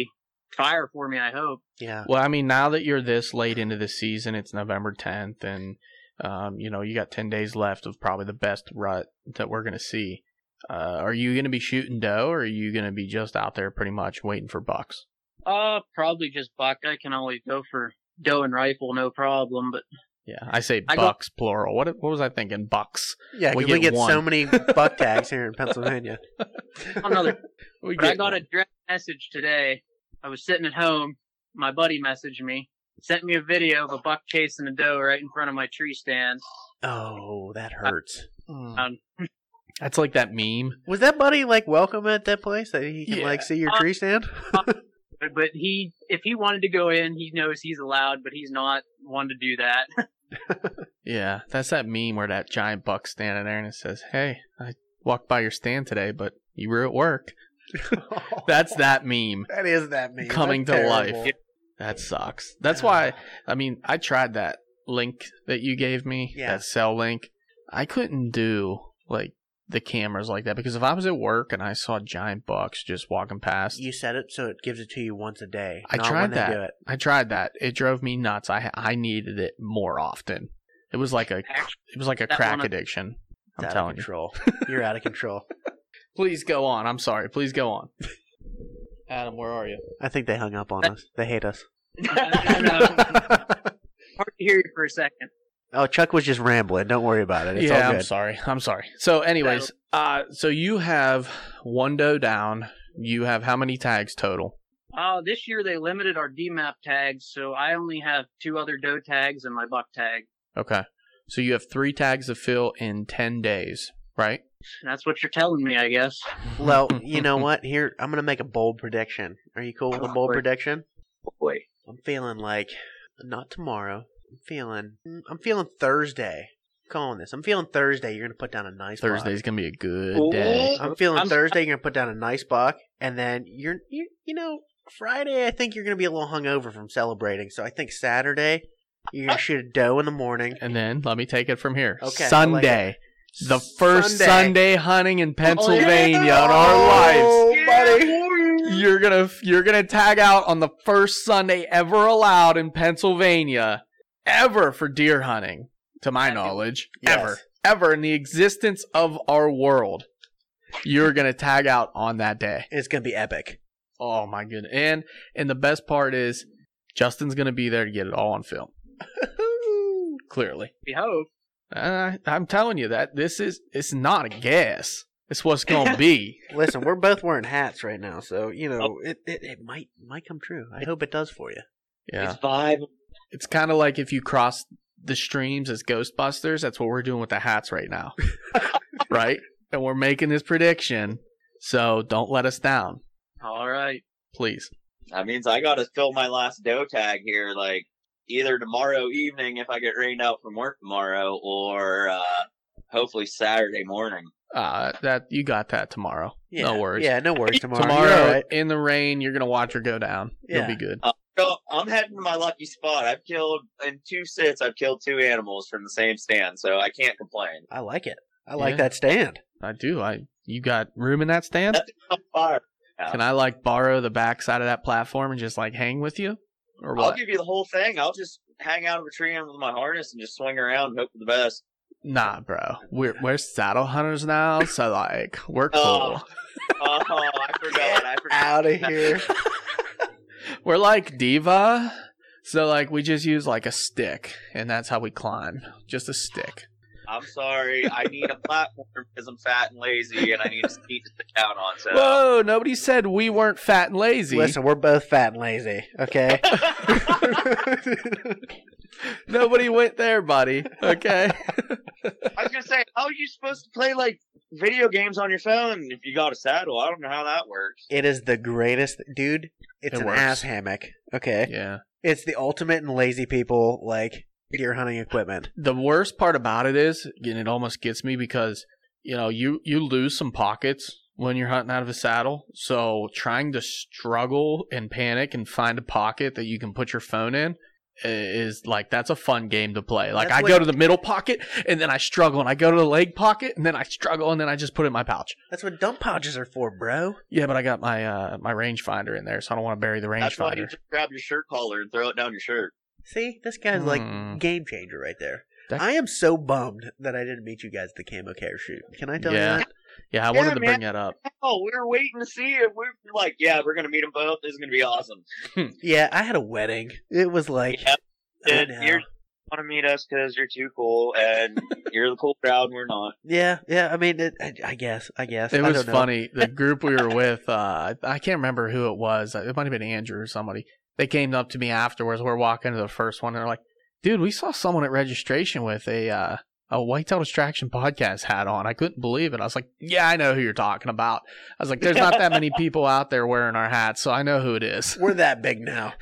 fire for me, I hope. Yeah. Well, I mean, now that you're this late into the season, it's November tenth, and um, you know you got ten days left of probably the best rut that we're gonna see. Uh, are you gonna be shooting doe, or are you gonna be just out there pretty much waiting for bucks? Uh, probably just buck. I can always go for doe and rifle, no problem. But Yeah, I say I go- bucks plural. What what was I thinking? Bucks. Yeah, We we, we get get one. so many buck tags here in Pennsylvania. another. We But I get got one. a direct message today. I was sitting at home. My buddy messaged me, sent me a video of a buck chasing a doe right in front of my tree stand. Oh, that hurts. Um, That's like that meme. Was that buddy like welcome at that place that he can Yeah. like see your Uh, tree stand? but, but he, if he wanted to go in, he knows he's allowed, but he's not one to do that. Yeah, that's that meme where that giant buck's standing there and it says, "Hey, I walked by your stand today, but you were at work." That's that meme. That is that meme. Coming That's to terrible. life. That sucks. That's why, I mean, I tried that link that you gave me, Yeah. that cell link. I couldn't do, like, the cameras like that because if I was at work and I saw giant bucks just walking past, You set it so it gives it to you once a day. I not tried when they that. do it. I tried that. It drove me nuts. I I needed it more often. It was like a it was like a That crack one- addiction. I'm It's out telling of you. control. You're out of control. Please go on. I'm sorry. Please go on. Adam, where are you? I think they hung up on us. They hate us. I know. Hard to hear you for a second. Oh, Chuck was just rambling. Don't worry about it. It's yeah, all I'm good. sorry. I'm sorry. So, anyways, uh, so you have one doe down. You have how many tags total? Uh, this year they limited our D MAP tags, so I only have two other doe tags and my buck tag. Okay. So you have three tags to fill in ten days, right? That's what you're telling me, I guess. Well, you know what? Here, I'm going to make a bold prediction. Are you cool with a Oh, bold boy. prediction? Boy. I'm feeling like, not tomorrow. I'm feeling, I'm feeling Thursday. I'm calling this. I'm feeling Thursday. You're going to put down a nice buck. Thursday's gonna be a good day. I'm feeling I'm- Thursday. You're going to put down a nice buck. And then you're, you, you know, Friday, I think you're going to be a little hungover from celebrating. So I think Saturday, you're going to shoot a doe in the morning. And then let me take it from here. Okay, I like Sunday. The first Sunday. Sunday hunting in Pennsylvania in our lives. Oh, buddy. You're gonna you're gonna tag out on the first Sunday ever allowed in Pennsylvania, ever for deer hunting, to my knowledge, Yes. ever, ever in the existence of our world. You're gonna tag out on that day. It's going to be epic. Oh my goodness! And and the best part is, Justin's gonna be there to get it all on film. Clearly, We hope. uh, I'm telling you that this is it's not a guess. It's what's gonna be. Listen, we're both wearing hats right now, so you know Oh. it, it, it might might come true. I hope it does for you. Yeah. It's five. It's kind of like if you cross the streams as Ghostbusters. That's what we're doing with the hats right now. Right? And we're making this prediction. So don't let us down, All right. please. That means I gotta fill my last doe tag here, like either tomorrow evening if I get rained out from work tomorrow, or uh, hopefully Saturday morning. Uh, that you got that tomorrow. Yeah, No worries. Yeah, no worries tomorrow. Tomorrow You're all right. in the rain, you're gonna watch her go down. Yeah. You'll be good. So I'm heading to my lucky spot. I've killed in two sits. I've killed two animals from the same stand, so I can't complain. I like it. I like Yeah. that stand. I do. I you got room in that stand? That's on fire. Yeah. Can I like borrow the backside of that platform and just like hang with you, or I'll what? give you the whole thing. I'll just hang out of a tree with my harness and just swing around and hope for the best. Nah, bro. We're we're saddle hunters now, so like we're cool. Oh. Oh, I forgot. I forgot. Out of here. We're like Diva, so like we just use like a stick, and that's how we climb. Just a stick. I'm sorry. I need a platform because I'm fat and lazy, and I need a seat to sit down on. So Whoa! Nobody said we weren't fat and lazy. Listen, we're both fat and lazy. Okay. Nobody went there, buddy. Okay. I was gonna say, how are you supposed to play like video games on your phone if you got a saddle? I don't know how that works. It is the greatest, dude. It's It an works. ass hammock. Okay. Yeah. It's the ultimate in lazy people like deer hunting equipment. The worst part about it is, and it almost gets me because you know you you lose some pockets when you're hunting out of a saddle. So trying to struggle and panic and find a pocket that you can put your phone in, is like that's a fun game to play. Like That's I what- go to the middle pocket and then I struggle, and I go to the leg pocket and then I struggle, and then I just put it in my pouch. That's what dump pouches are for, bro. Yeah, but I got my uh, my rangefinder in there, so I don't want to bury the That's why you rangefinder. just grab your shirt collar and throw it down your shirt. See, this guy's like Hmm. game changer right there. That- I am so bummed that I didn't meet you guys at the camo care shoot. Can I tell Yeah. you that? Yeah, I Yeah, wanted to man. bring that up. Oh, we were waiting to see if we were like, yeah, we're gonna meet them both. This is gonna be awesome. Yeah, I had a wedding. It was like, Yep. I Dude, know. you're want to meet us because you're too cool and you're the cool crowd and we're not. yeah, yeah. I mean, it, I, I guess, I guess. It I was don't know. funny. The group we were with, uh, I can't remember who it was. It might have been Andrew or somebody. They came up to me afterwards. We're walking to the first one, and they're like, "Dude, we saw someone at registration with a uh, a Whitetail Distraction podcast hat on." I couldn't believe it. I was like, "Yeah, I know who you're talking about." I was like, "There's not that many people out there wearing our hats, so I know who it is." We're that big now.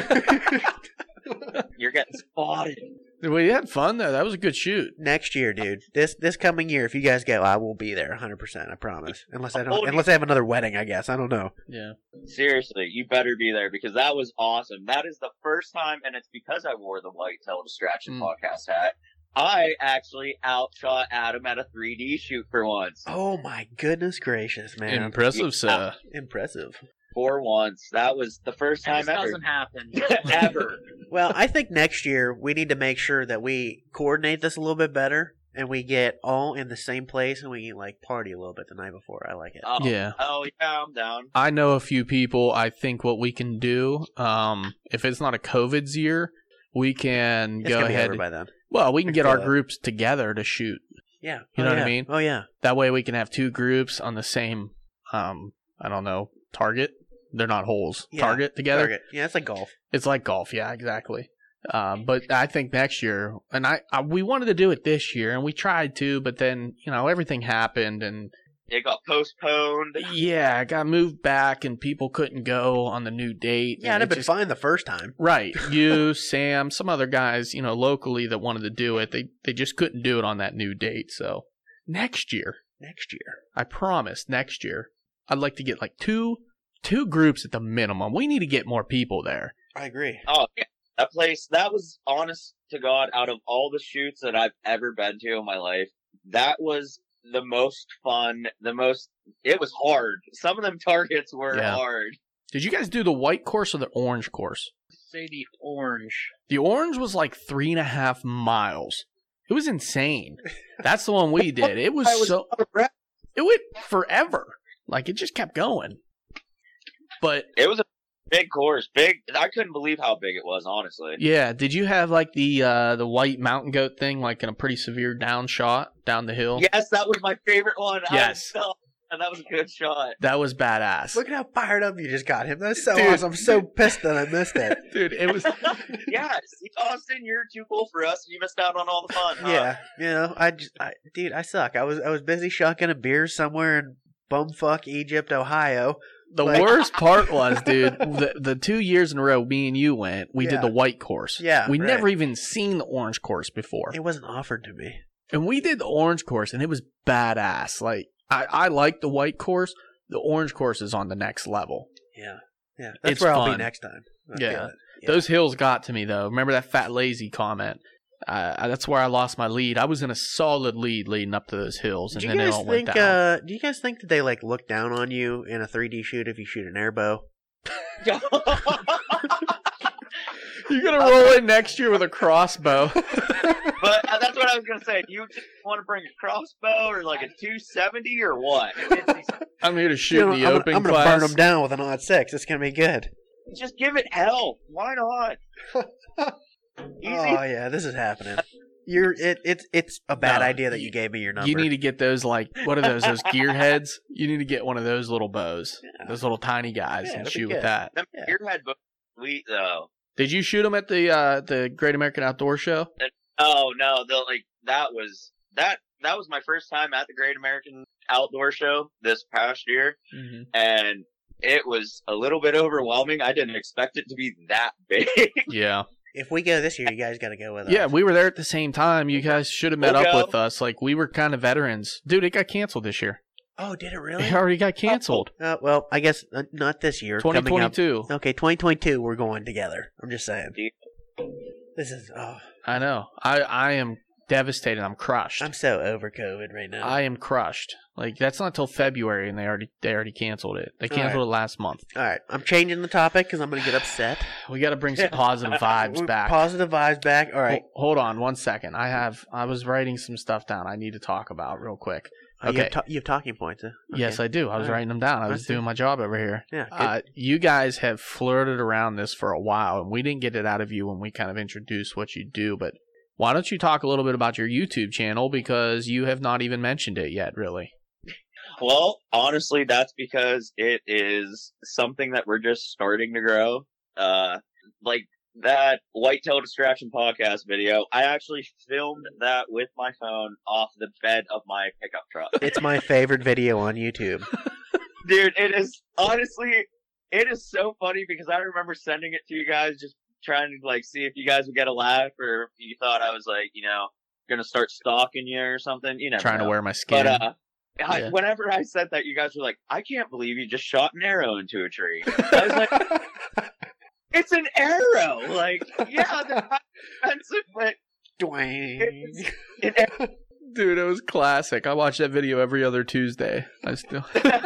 You're getting spotted. We had fun though. That was a good shoot. Next year, dude. This this coming year, if you guys go, I will be there, one hundred percent. I promise. Unless I Oh, don't, you- unless I have another wedding, I guess. I don't know. Yeah. Seriously, you better be there because that was awesome. That is the first time, and it's because I wore the Whitetail Distraction Mm. podcast hat. I actually outshot Adam at a three D shoot for once. Oh my goodness gracious, man! Impressive, sir. Impressive. For once. That was the first This time ever. doesn't happen. ever. Well, I think next year we need to make sure that we coordinate this a little bit better, and we get all in the same place, and we can like party a little bit the night before. I like it. Oh, Yeah. Oh, yeah, I'm down. I know a few people. I think what we can do, um, if it's not a COVID's year, we can it's go gonna be ahead. over by then. Well, we can get our Yeah. groups together to shoot. Yeah, You Oh, know what I yeah. mean? Oh yeah. That way we can have two groups on the same, um, I don't know, target. They're not holes. Yeah, Target together. Target. Yeah, it's like golf. It's like golf. Yeah, exactly. Um, but I think next year, and I, I, we wanted to do it this year, and we tried to, but then you know everything happened, and It got postponed. yeah, it got moved back, and people couldn't go on the new date. Yeah, and it'd it been just- fine the first time. Right. You, Sam, some other guys, you know, locally that wanted to do it, they they just couldn't do it on that new date. So next year, Next year. I promise, next year, I'd like to get like two two groups at the minimum. We need to get more people there. I agree. Oh, yeah. That place, that was, honest to God, out of all the shoots that I've ever been to in my life, that was the most fun, the most, it was hard. Some of them targets were Yeah. hard. Did you guys do the white course or the orange course? Say the orange. The orange was like three and a half miles. It was insane. That's the one we did. It was, I was so out of breath. it went forever. Like it just kept going. But It was a big course. Big. I couldn't believe how big it was, honestly. yeah, did you have like the uh, the white mountain goat thing, like in a pretty severe down shot down the hill? Yes, that was my favorite one. I Yes. was so- and that was a good shot. That was badass. Look at how fired up you just got him. That's so Dude. awesome. I'm so pissed that I missed it. Dude, it was Yeah, see, Austin, you're too cool for us. You missed out on all the fun. Huh? Yeah, you know, I just, I, dude, I suck. I was, I was busy shucking a beer somewhere in bumfuck Egypt, Ohio. the Like- worst part was, dude, the the two years in a row me and you went, we Yeah. did the white course. Yeah, We right. never even seen the orange course before. It wasn't offered to me. And we did the orange course and it was badass. Like I, I like the white course. The orange course is on the next level. Yeah, yeah. That's It's where I'll be fun. next time. I Yeah. feel it. Yeah. Those hills got to me though. Remember that fat lazy comment? Uh, that's where I lost my lead. I was in a solid lead leading up to those hills, and Do you then they guys all went think? down. Uh, do you guys think that they like look down on you in a three D shoot if you shoot an airbow? You're gonna roll in next year with a crossbow. But uh, that's what I was gonna say. Do you just want to bring a crossbow or like a two seventy or what? I'm here to shoot You know, the I'm, open gonna- I'm gonna class. burn them down with an odd six. It's gonna be good. Just give it hell. Why not? Easy. Oh yeah, this is happening. You're it. It's it's a bad No, idea that you- you gave me your number. You need to get those like what are those? Those gear heads. You need to get one of those little bows, Yeah. those little tiny guys, Yeah, and that'd be shoot with good. that. Them Yeah. gearhead books are sweet though. Did you shoot them at the uh, the Great American Outdoor Show? Oh no, the like that was that that was my first time at the Great American Outdoor Show this past year, Mm-hmm. and it was a little bit overwhelming. I didn't expect it to be that big. Yeah, If we go this year, you guys got to go with us. yeah. We were there at the same time. You guys should have met We'll up go. with us. Like we were kind of veterans, dude. It got canceled this year. Oh, did it really? It already got canceled. Uh, well, I guess uh, not this year. twenty coming up. twenty-two. Okay, twenty twenty-two. We're going together. I'm just saying. This is, oh, I know. I, I am devastated. I'm crushed. I'm so over COVID right now. I am crushed. Like, that's not till February, and they already they already canceled it. They canceled right. it last month. All right, I'm changing the topic because I'm going to get upset. We got to bring some positive vibes back. Positive vibes back. All right. Ho- hold on one second. I have I was writing some stuff down I need to talk about real quick. Oh, Okay. you, have ta- you have talking points, huh? Okay. Yes, I do. I was All right. writing them down. I was Okay. doing my job over here. Yeah, good. Uh, you guys have flirted around this for a while, and we didn't get it out of you when we kind of introduced what you do, but why don't you talk a little bit about your YouTube channel, because you have not even mentioned it yet, really. Well, honestly, that's because it is something that we're just starting to grow. Uh, like that Whitetail Distraction podcast video, I actually filmed that with my phone off the bed of my pickup truck. It's my favorite video on YouTube. Dude, it is, honestly, it is so funny because I remember sending it to you guys, just trying to, like, see if you guys would get a laugh or if you thought I was, like, you know, gonna start stalking you or something. You never Trying know. to wear my skin. But, uh, I, Yeah. whenever I said that, you guys were like, I can't believe you just shot an arrow into a tree. I was like, it's an arrow! Like, yeah, they're not expensive, but Dwayne. it's an Dude, it was classic. I watch that video every other Tuesday. I still.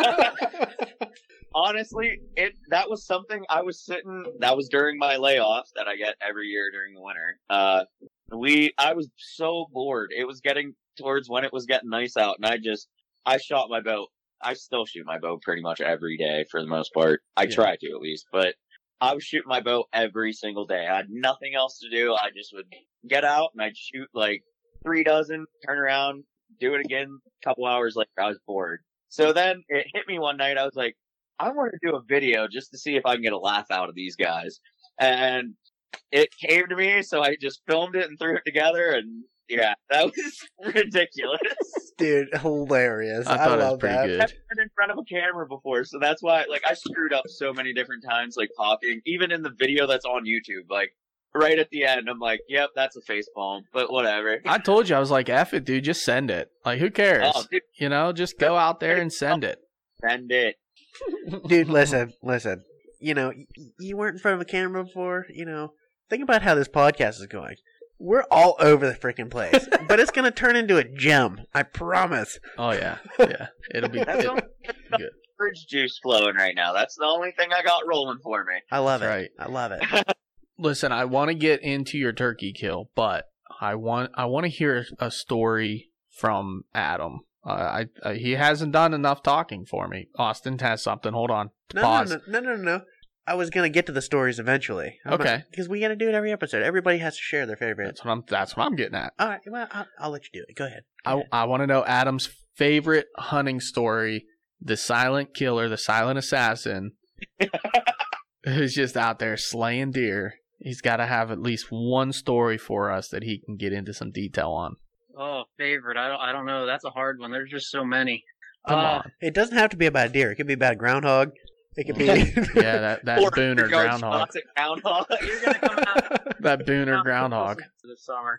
Honestly, it that was something I was sitting. That was during my layoff that I get every year during the winter. Uh, we I was so bored. It was getting towards when it was getting nice out, and I just I shot my bow. I still shoot my bow pretty much every day for the most part. I Yeah. try to at least, but I was shooting my bow every single day. I had nothing else to do. I just would get out and I'd shoot like three dozen, turn around, do it again. A couple hours later, I was bored. So then it hit me one night. I was like, I want to do a video just to see if I can get a laugh out of these guys. And it came to me, so I just filmed it and threw it together. And yeah, that was ridiculous. Dude, hilarious. I I, thought it was love pretty that. good. I've been in front of a camera before, so that's why, like, I screwed up so many different times, like, talking. Even in the video that's on YouTube, like, right at the end, I'm like, yep, that's a face palm, but whatever. I told you, I was like, F it, dude. Just send it. Like, who cares? Oh, dude, You know, just go out there and send it. send it. Dude, listen, listen. You know, y- you weren't in front of a camera before. You know, think about how this podcast is going. We're all over the freaking place, but it's going to turn into a gem. I promise. Oh, yeah. Yeah. It'll be That's it- only good. orange juice flowing right now. That's the only thing I got rolling for me. I love That's it. right. I love it. Listen, I want to get into your turkey kill, but I want I want to hear a story from Adam. Uh, I, I he hasn't done enough talking for me. Austin has something. Hold on. No, Pause. no, no, no, no, no. I was going to get to the stories eventually. I'm Okay. not- Because we got to do it every episode. Everybody has to share their favorites. That's what I'm. That's what I'm getting at. All right, well, I'll, I'll let you do it. Go ahead. Go I ahead. I want to know Adam's favorite hunting story. The silent killer, the silent assassin, who's just out there slaying deer. He's got to have at least one story for us that he can get into some detail on. Oh, favorite. I don't. I don't know. That's a hard one. There's just so many. Come Uh, on. It doesn't have to be about a deer. It could be about a groundhog. It could be. Yeah, that, that Or booner your guard groundhog. spots at groundhog. You're gonna come out That booner groundhog. this summer.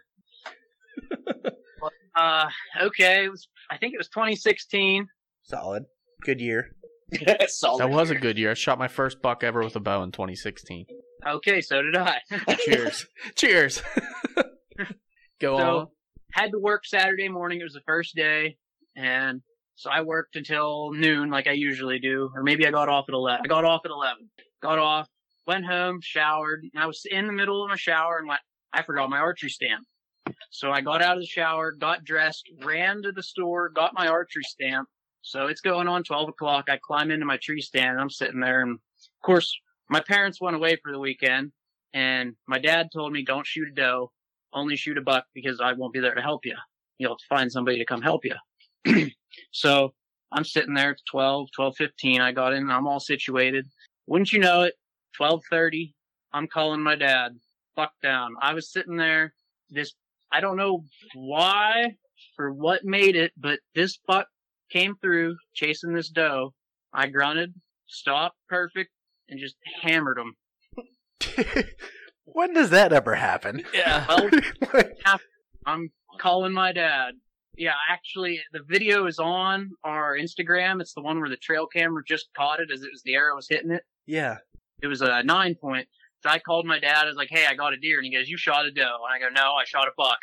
uh, okay. It was. I think it was twenty sixteen. Solid. Good year. Solid. That was a good year. I shot my first buck ever with a bow in twenty sixteen. Okay, so did I. Cheers. Cheers. Go So- on. Had to work Saturday morning. It was the first day, and so I worked until noon, like I usually do, or maybe I got off at eleven. I got off at eleven. Got off, went home, showered, and I was in the middle of my shower and went. I forgot my archery stand. So I got out of the shower, got dressed, ran to the store, got my archery stamp. So it's going on twelve o'clock. I climb into my tree stand and I'm sitting there. And of course, my parents went away for the weekend and my dad told me don't shoot a doe, only shoot a buck because I won't be there to help you. You'll have to find somebody to come help you. So I'm sitting there at twelve, twelve fifteen. I got in, I'm all situated. Wouldn't you know it? twelve thirty. I'm calling my dad. Buck down. I was sitting there. This, I don't know why or what made it, but this buck came through chasing this doe. I grunted, stopped perfect, and just hammered him. When does that ever happen? Yeah. Well, I'm calling my dad. Yeah, actually, the video is on our Instagram. It's the one where the trail camera just caught it as it was the arrow was hitting it. Yeah. It was a nine point. I called my dad. I was like, "Hey, I got a deer," and he goes, "You shot a doe." And I go, "No, I shot a buck."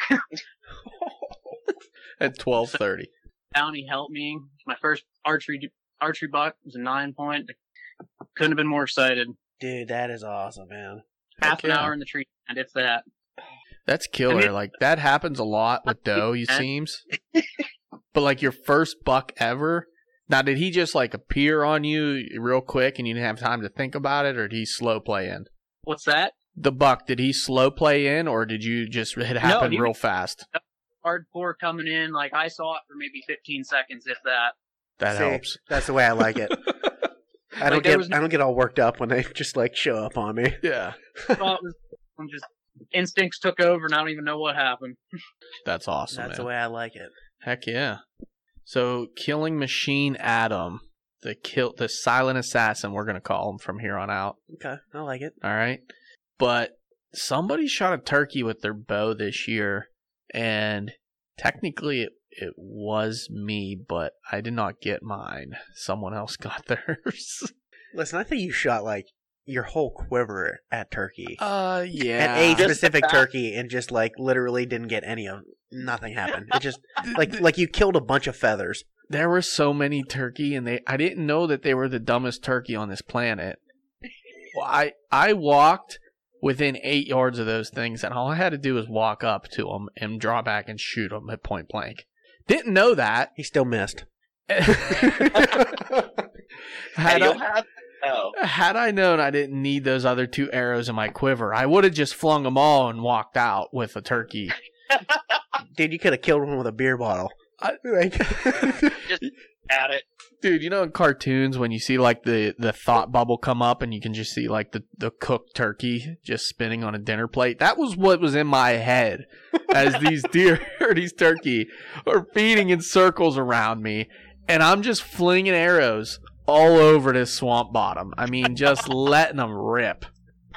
At twelve thirty. Down, he helped me. My first archery archery buck was a nine point. Couldn't have been more excited. Dude, that is awesome, man. Half Heck an yeah. hour in the tree, and if that. That's killer. I mean- like that happens a lot with doe, it seems. But like your first buck ever. Now, did he just like appear on you real quick and you didn't have time to think about it, or did he slow play in? What's that? The buck, did he slow play in, or did you just it happen he- real fast? Hardcore coming in. Like I saw it for maybe fifteen seconds, if that. That See, helps. That's the way I like it. I don't Like, there get was- I don't get all worked up when they just like show up on me. Yeah, I thought it was I'm just instincts took over, and I don't even know what happened. that's awesome. That's man. the way I like it. Heck yeah. So, Killing Machine Adam, the kill, the silent assassin, we're gonna call him from here on out. Okay, I like it. All right, but somebody shot a turkey with their bow this year, and technically it, it was me, but I did not get mine. Someone else got theirs. Listen, I think you shot like your whole quiver at turkey. Uh, yeah. At a Just specific the fact- turkey, and just like literally didn't get any of nothing happened. It just like like you killed a bunch of feathers. There were so many turkey, and they I didn't know that they were the dumbest turkey on this planet. Well, I I walked within eight yards of those things, and all I had to do was walk up to them and draw back and shoot them at point blank. Didn't know that. He still missed. Had Hey, you'll I, have oh. had I known I didn't need those other two arrows in my quiver, I would have just flung them all and walked out with a turkey. Dude, you could have killed one with a beer bottle. I- Like- Just at it. Dude, you know in cartoons when you see like the, the thought bubble come up and you can just see like the, the cooked turkey just spinning on a dinner plate? That was what was in my head as these deer or these turkey are feeding in circles around me, and I'm just flinging arrows all over this swamp bottom. I mean, just letting them rip.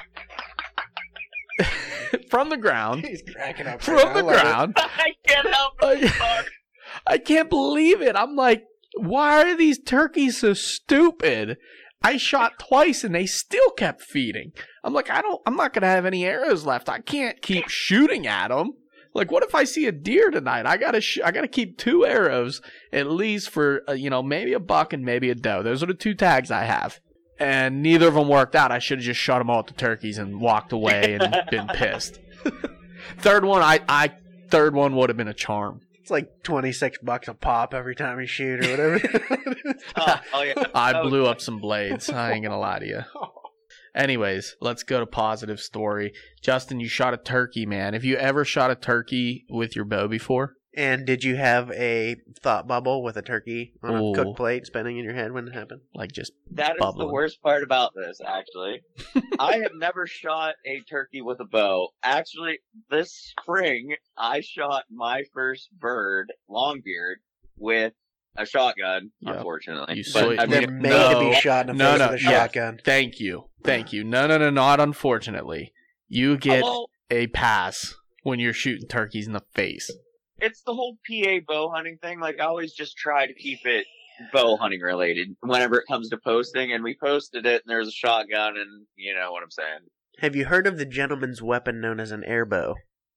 From the ground. He's cracking up. From the ground. I can't help it. I, I can't believe it. I'm like, why are these turkeys so stupid? I shot twice and they still kept feeding. I'm like, I don't, I'm not going to have any arrows left. I can't keep shooting at them. Like, what if I see a deer tonight? I gotta, sh- I gotta keep two arrows at least for, uh, you know, maybe a buck and maybe a doe. Those are the two tags I have. And neither of them worked out. I should have just shot them all at the turkeys and walked away and been pissed. Third one, I, I, third one would have been a charm. It's like twenty-six bucks a pop every time you shoot or whatever. Oh, oh, yeah. I Oh, blew up some blades. I ain't gonna lie to you. Anyways, let's go to positive story. Justin, you shot a turkey, man. Have you ever shot a turkey with your bow before? And did you have a thought bubble with a turkey on a Ooh. cooked plate spinning in your head when it happened? Like just That is bubbling. the worst part about this, actually. I have never shot a turkey with a bow. Actually, this spring, I shot my first bird, longbeard, with a shotgun, Yep. unfortunately. You But, sweet- I They're mean, made no. to be shot in the No, face no, with a yeah. shotgun. Thank you. Thank you. No, no, no, not unfortunately. You get well, a pass when you're shooting turkeys in the face. it's the whole P A bow hunting thing. Like, I always just try to keep it bow hunting related whenever it comes to posting, and we posted it, and there's a shotgun, and you know what I'm saying. Have you heard of the gentleman's weapon known as an air bow?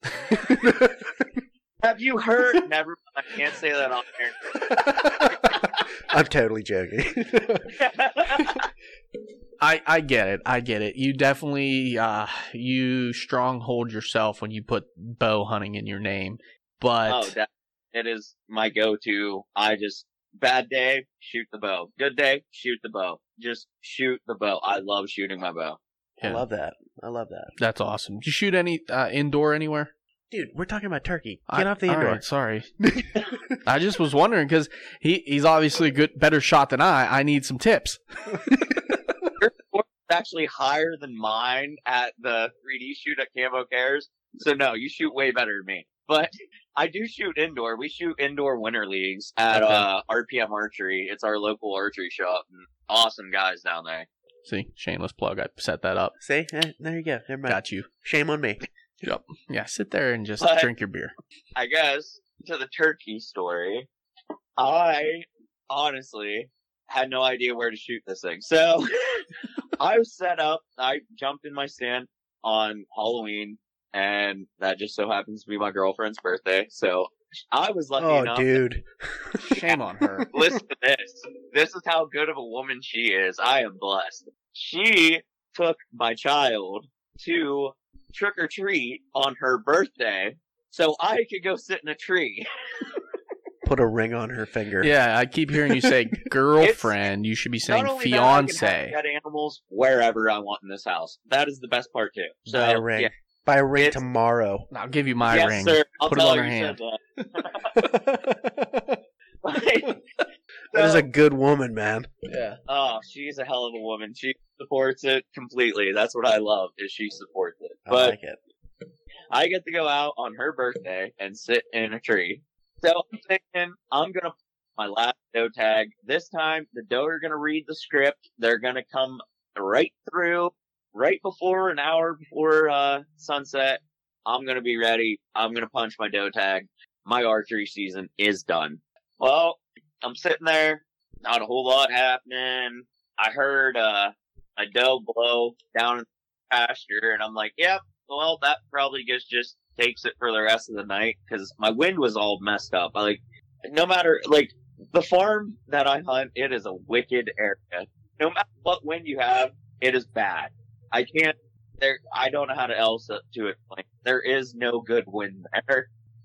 Have you heard? Never. I can't say that on air. I'm totally joking. I, I get it. I get it. You definitely uh you stronghold yourself when you put bow hunting in your name. But Oh, that it is my go-to. I just bad day, shoot the bow. Good day, shoot the bow. Just shoot the bow. I love shooting my bow. I Yeah. love that. I love that. that's awesome. Did you shoot any uh, indoor anywhere? Dude, we're talking about turkey. Get I- off the all indoor. right, sorry. I just was wondering because he, he's obviously a good, better shot than I. I need some tips. Your score is actually higher than mine at the three D shoot at Camo Cares. So no, you shoot way better than me. But I do shoot indoor. We shoot indoor winter leagues at Okay. uh, R P M Archery. It's our local archery shop. And awesome guys down there. See, shameless plug. I set that up. See? Eh, there you go. Never mind. Got you. Shame on me. Yep. Yeah, sit there and just But- drink your beer. I guess to the turkey story, I honestly had no idea where to shoot this thing. So I was set up. I jumped in my stand. on Halloween, and that just so happens to be my girlfriend's birthday. So I was lucky Oh, enough. dude. Shame on her. Listen to this. This is how good of a woman she is. I am blessed. She took my child to trick or treat on her birthday so I could go sit in a tree. Put a ring on her finger. Yeah, I keep hearing you say girlfriend. You should be saying Not only that, I can have fiance. pet animals wherever I want in this house. That is the best part too. So, Buy a ring. yeah. Buy a ring It's- tomorrow. I'll give you my yes, ring. sir. I'll Put it tell on her her you hand. said that. That is a good woman, man. Yeah. Oh, she's a hell of a woman. She supports it completely. That's what I love, is she supports it. I But like it. I get to go out on her birthday and sit in a tree. So I'm thinking I'm gonna put my last doe tag. This time the doe are gonna read the script. They're gonna come right through, right before an hour before uh, sunset. I'm gonna be ready. I'm gonna punch my doe tag. My archery season is done. Well, I'm sitting there, not a whole lot happening. I heard uh, a doe blow down in the pasture, and I'm like, yep, well, that probably just, just takes it for the rest of the night, because my wind was all messed up. I, like, no matter, like, the farm that I hunt, it is a wicked area. No matter what wind you have, it is bad. I can't, there, I don't know how to else to explain. There is no good wind there.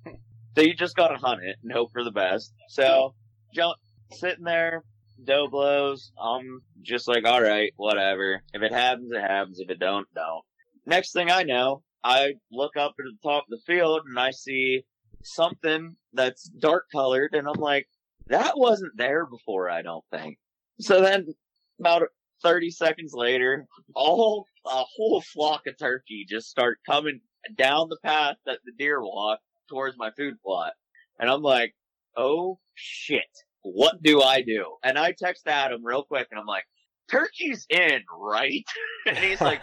So you just gotta hunt it and hope for the best. So, jump, sitting there, doe blows, I'm just like, alright, whatever. If it happens, it happens. If it don't, don't. Next thing I know, I look up at the top of the field and I see something that's dark colored, and I'm like, that wasn't there before, I don't think. So then, about thirty seconds later, all, a whole flock of turkey just start coming down the path that the deer walk towards my food plot. And I'm like, oh shit, what do I do? And I text Adam real quick and I'm like, turkey's in, right? And he's like,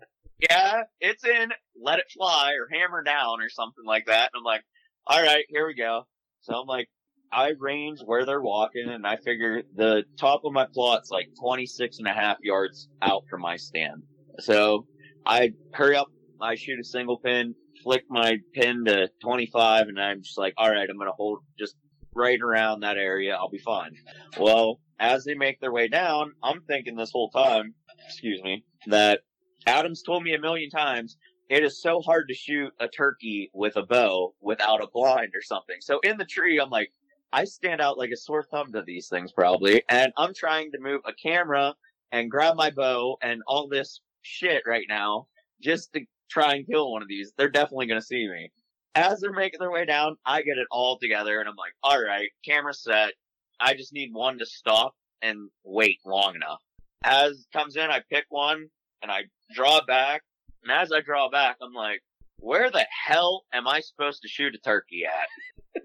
yeah, it's in, let it fly or hammer down or something like that. And I'm like, alright, here we go. So I'm like, I range where they're walking, and I figure the top of my plot's like twenty-six and a half yards out from my stand. So I hurry up, I shoot a single pin, flick my pin to twenty-five, and I'm just like, alright, I'm gonna hold just right around that area, I'll be fine. Well, as they make their way down, I'm thinking this whole time, excuse me, that Adam's told me a million times, it is so hard to shoot a turkey with a bow without a blind or something. So in the tree, I'm like, I stand out like a sore thumb to these things probably, and I'm trying to move a camera and grab my bow and all this shit right now just to try and kill one of these. They're definitely going to see me. As they're making their way down, I get it all together, and I'm like, alright, camera set. I just need one to stop and wait long enough. As it comes in, I pick one, and I draw back, and as I draw back, I'm like, where the hell am I supposed to shoot a turkey at?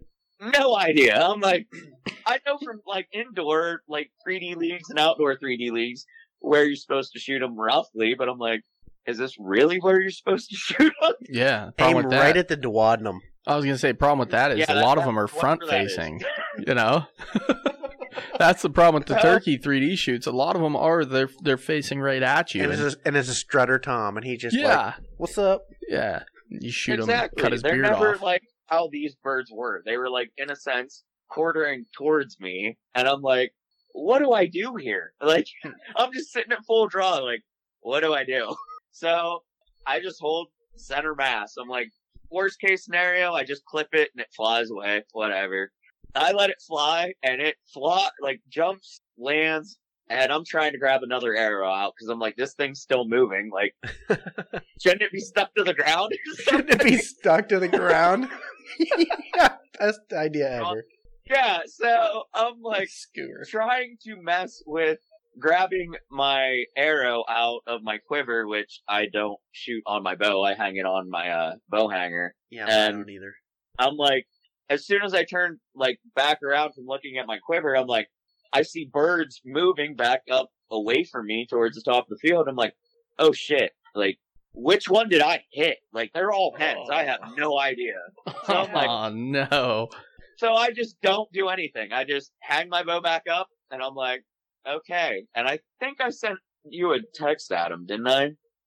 No idea. I'm like, I know from like indoor, like three D leagues and outdoor three D leagues where you're supposed to shoot them roughly, but I'm like, is this really where you're supposed to shoot them? Yeah. Aim Problem with that. right at the duodenum. I was gonna say, problem with that is Yeah, a that- lot of that's them are whatever front that is. facing. You know, that's the problem with the turkey three D shoots. A lot of them are they're they're facing right at you. And And, it's, a, and it's a strutter Tom, and he just like, yeah, what's up? yeah. You shoot exactly. him, cut his They're beard never off. like how these birds were. They were like, in a sense, quartering towards me, and I'm like, what do I do here? Like, I'm just sitting at full draw, like, what do I do? So, I just hold center mass. I'm like, worst case scenario, I just clip it and it flies away, whatever. I let it fly, and it fly, like, jumps, lands, and I'm trying to grab another arrow out, because I'm like, this thing's still moving, like, shouldn't it be stuck to the ground? Shouldn't it be stuck to the ground? Yeah, best idea ever. Yeah, so I'm like, Skewer. trying to mess with grabbing my arrow out of my quiver, which I don't shoot on my bow. I hang it on my uh, bow hanger. Yeah, I And- don't either. I'm like, as soon as I turn like back around from looking at my quiver, I'm like, I see birds moving back up away from me towards the top of the field. I'm like, oh shit, like, which one did I hit? Like, they're all hens. I have no idea. So I'm like, Oh no! So I just don't do anything. I just hang my bow back up, and I'm like, okay. And I think I sent you a text, Adam, didn't I?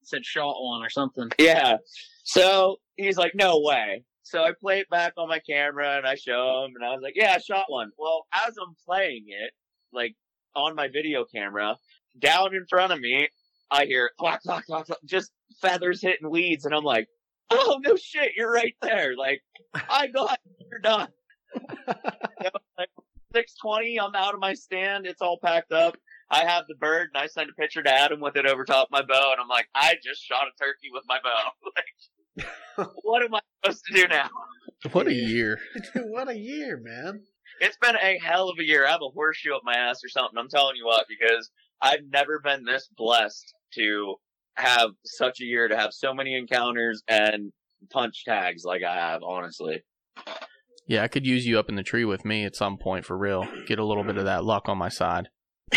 said shot one or something. Yeah. So he's like, no way. So I play it back on my camera and I show him and I was like, yeah, I shot one. Well, as I'm playing it, like on my video camera, down in front of me, I hear clock, clock, clock, clock, just feathers hitting weeds. And I'm like, oh, no shit, you're right there. Like, I got it, you're done. You know, like six twenty, I'm out of my stand. It's all packed up. I have the bird and I send a picture to Adam with it over top my bow. And I'm like, I just shot a turkey with my bow. Like, what am I supposed to do now? What a year. What a year, man. It's been a hell of a year. I have a horseshoe up my ass or something. I'm telling you what, because I've never been this blessed to have such a year, to have so many encounters and punch tags like I have, honestly. Yeah, I could use you up in the tree with me at some point for real. Get a little bit of that luck on my side.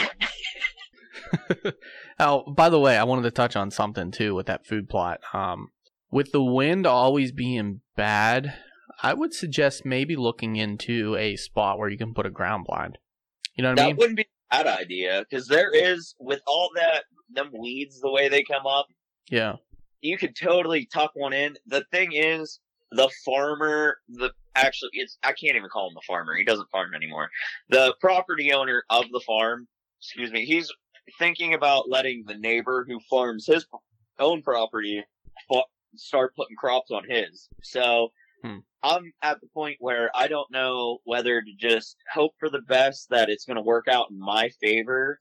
Oh, by the way, I wanted to touch on something too with that food plot. Um, with the wind always being bad, I would suggest maybe looking into a spot where you can put a ground blind. You know what that I mean? That wouldn't be a bad idea, because there is, with all that, them weeds, the way they come up, yeah, you could totally tuck one in. The thing is, the farmer, the actually, it's I can't even call him a farmer. He doesn't farm anymore. The property owner of the farm, excuse me, he's thinking about letting the neighbor who farms his own property start putting crops on his. So hmm. I'm at the point where I don't know whether to just hope for the best that it's going to work out in my favor,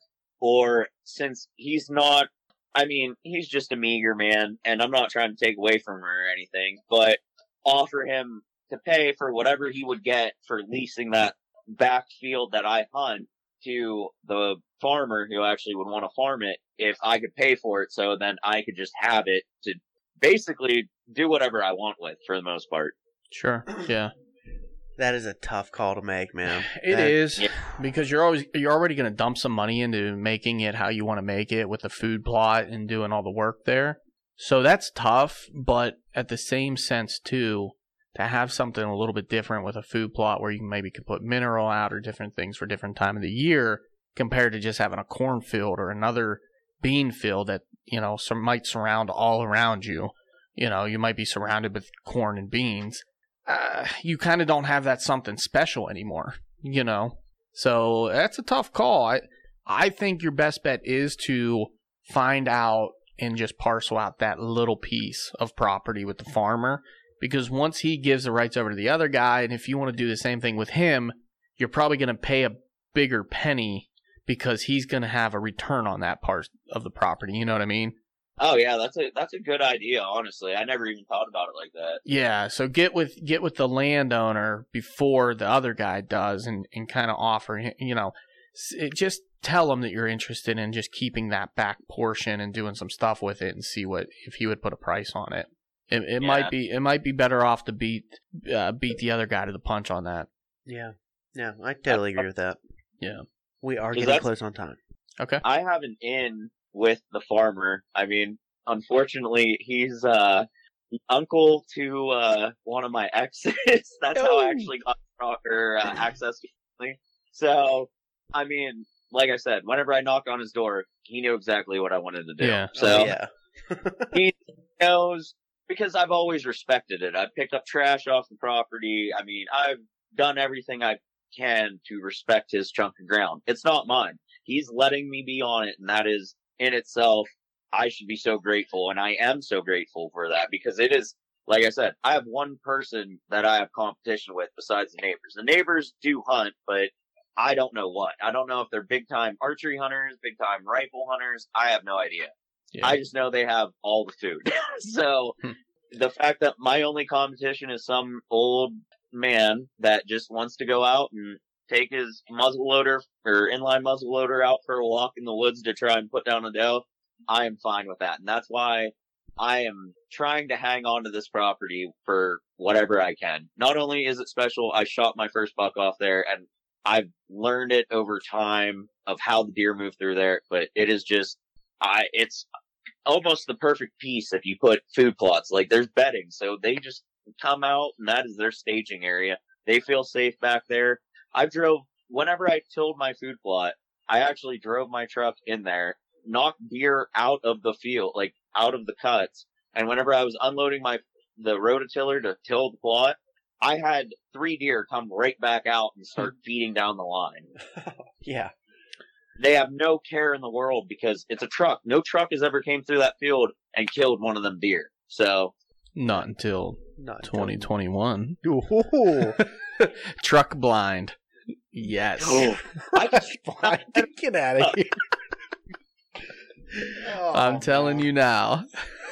or since he's not, I mean, he's just a meager man, and I'm not trying to take away from him or anything, but offer him to pay for whatever he would get for leasing that back field that I hunt to the farmer who actually would want to farm it, if I could pay for it, so then I could just have it to basically do whatever I want with, for the most part. Sure, yeah. That is a tough call to make, man. It that, is, yeah. because you're always you're already going to dump some money into making it how you want to make it with the food plot and doing all the work there. So that's tough, but at the same sense too, to have something a little bit different with a food plot where you can maybe could put mineral out or different things for different time of the year, compared to just having a cornfield or another bean field that, you know, some might surround all around you. You know, you might be surrounded with corn and beans. Uh, you kind of don't have that something special anymore, you know? So that's a tough call. I, I think your best bet is to find out and just parcel out that little piece of property with the farmer, because once he gives the rights over to the other guy, and if you want to do the same thing with him, you're probably going to pay a bigger penny because he's going to have a return on that part of the property. You know what I mean? Oh yeah, that's a that's a good idea. Honestly, I never even thought about it like that. Yeah, so get with get with the landowner before the other guy does, and, and kind of offer him, you know, it, just tell him that you're interested in just keeping that back portion and doing some stuff with it, and see what if he would put a price on it. It, it Yeah. might be it might be better off to beat uh, beat the other guy to the punch on that. Yeah. Yeah, I totally agree with that. Yeah, We are 'Cause getting that's- close on time. okay. I have an in with the farmer. I mean, unfortunately, he's uh the uncle to uh one of my exes. That's how I actually got or, uh, access to family. So, I mean, like I said, whenever I knocked on his door, he knew exactly what I wanted to do. Yeah. So Oh, yeah. he knows, because I've always respected it. I've picked up trash off the property. I mean, I've done everything I can to respect his chunk of ground. It's not mine. He's letting me be on it, and that is in itself, I should be so grateful, and I am so grateful for that, because it is, like I said, I have one person that I have competition with besides the neighbors. The neighbors do hunt, but I don't know what. I don't know if they're big time archery hunters, big time rifle hunters. I have no idea. Yeah. I just know they have all the food. So Hmm. the fact that my only competition is some old man that just wants to go out and take his muzzleloader or inline muzzleloader out for a walk in the woods to try and put down a doe, I am fine with that. And that's why I am trying to hang on to this property for whatever I can. Not only is it special, I shot my first buck off there, and I've learned it over time of how the deer move through there, but it is just, I, it's almost the perfect piece if you put food plots. Like, there's bedding, so they just come out, and that is their staging area. They feel safe back there. I drove, whenever I tilled my food plot, I actually drove my truck in there, knocked deer out of the field, like out of the cuts. And whenever I was unloading my the rototiller to till the plot, I had three deer come right back out and start feeding down the line. Yeah. They have no care in the world because it's a truck. No truck has ever came through that field and killed one of them deer. So Not until Not twenty twenty-one. Ooh. Truck blind. Yes. oh, I just, Get out of here. Oh, I'm telling you now.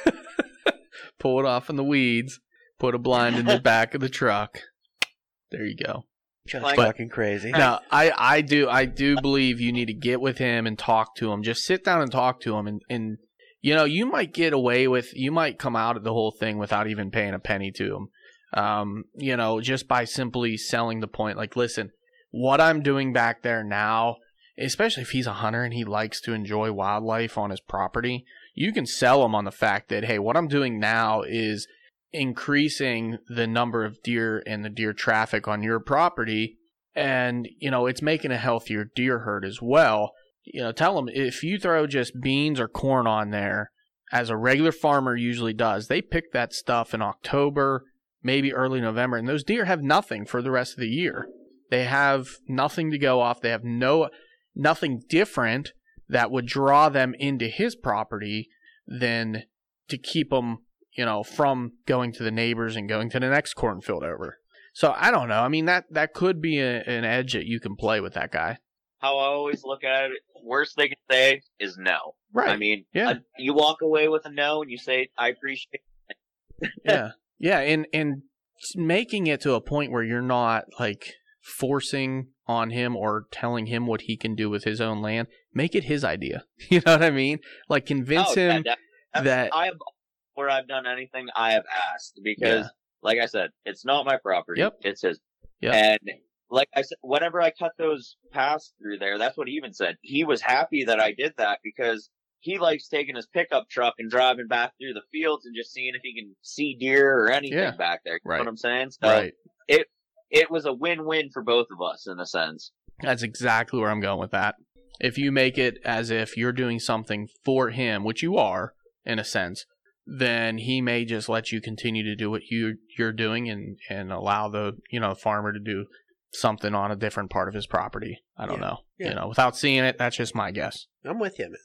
Pull it off in the weeds. Put a blind in the back of the truck. There you go. Just Like- fucking crazy. No, I, I do I do believe you need to get with him and talk to him. Just sit down and talk to him, and, and you know, you might get away with, you might come out of the whole thing without even paying a penny to him. Um, you know, just by simply selling the point, like, listen, what I'm doing back there now, especially if he's a hunter and he likes to enjoy wildlife on his property, you can sell him on the fact that, hey, what I'm doing now is increasing the number of deer and the deer traffic on your property, and you know, it's making a healthier deer herd as well. You know, tell them, if you throw just beans or corn on there, as a regular farmer usually does, they pick that stuff in October, maybe early November, and those deer have nothing for the rest of the year. They have nothing to go off. They have no nothing different that would draw them into his property than to keep them, you know, from going to the neighbors and going to the next cornfield over. So I don't know. I mean, that, that could be a, an edge that you can play with that guy. how I always look at it, worst they can say is no. Right. I mean, Yeah. uh, you walk away with a no and you say, I appreciate it. Yeah. Yeah. And, and making it to a point where you're not like forcing on him or telling him what he can do with his own land. Make it his idea. You know what I mean? Like convince Oh, yeah, him that, that's- that I have, where I've done anything, I have asked because, Yeah. like I said, it's not my property. Yep. It's his. Yep. And like I said, whenever I cut those paths through there, that's what he even said. He was happy that I did that because he likes taking his pickup truck and driving back through the fields and just seeing if he can see deer or anything Yeah. back there. You Right. know what I'm saying? So right. it it was a win-win for both of us in a sense. That's exactly where I'm going with that. If you make it as if you're doing something for him, which you are in a sense, then he may just let you continue to do what you you're doing and and allow the, you know, farmer to do something on a different part of his property. I don't Yeah. know. Yeah. You know, without seeing it, that's just my guess. I'm with you, man.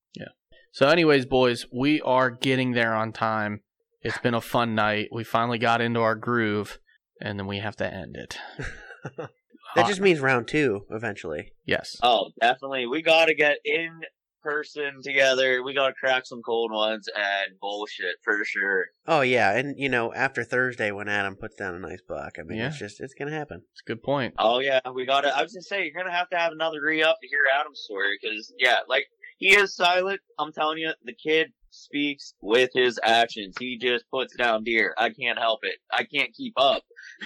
So anyways, boys, we are getting there on time. It's been a fun night. We finally got into our groove, and then we have to end it. That just means round two eventually. Yes. Oh, definitely. We got to get in person together. We got to crack some cold ones and bullshit for sure. Oh yeah, and you know after Thursday when Adam puts down a nice buck, I mean Yeah. it's just it's gonna happen. It's a good point. Oh yeah, we got to. I was gonna say you're gonna have to have another re-up to hear Adam's story because yeah, like he is silent. I'm telling you, the kid speaks with his actions. He just puts down deer. I can't help it. I can't keep up.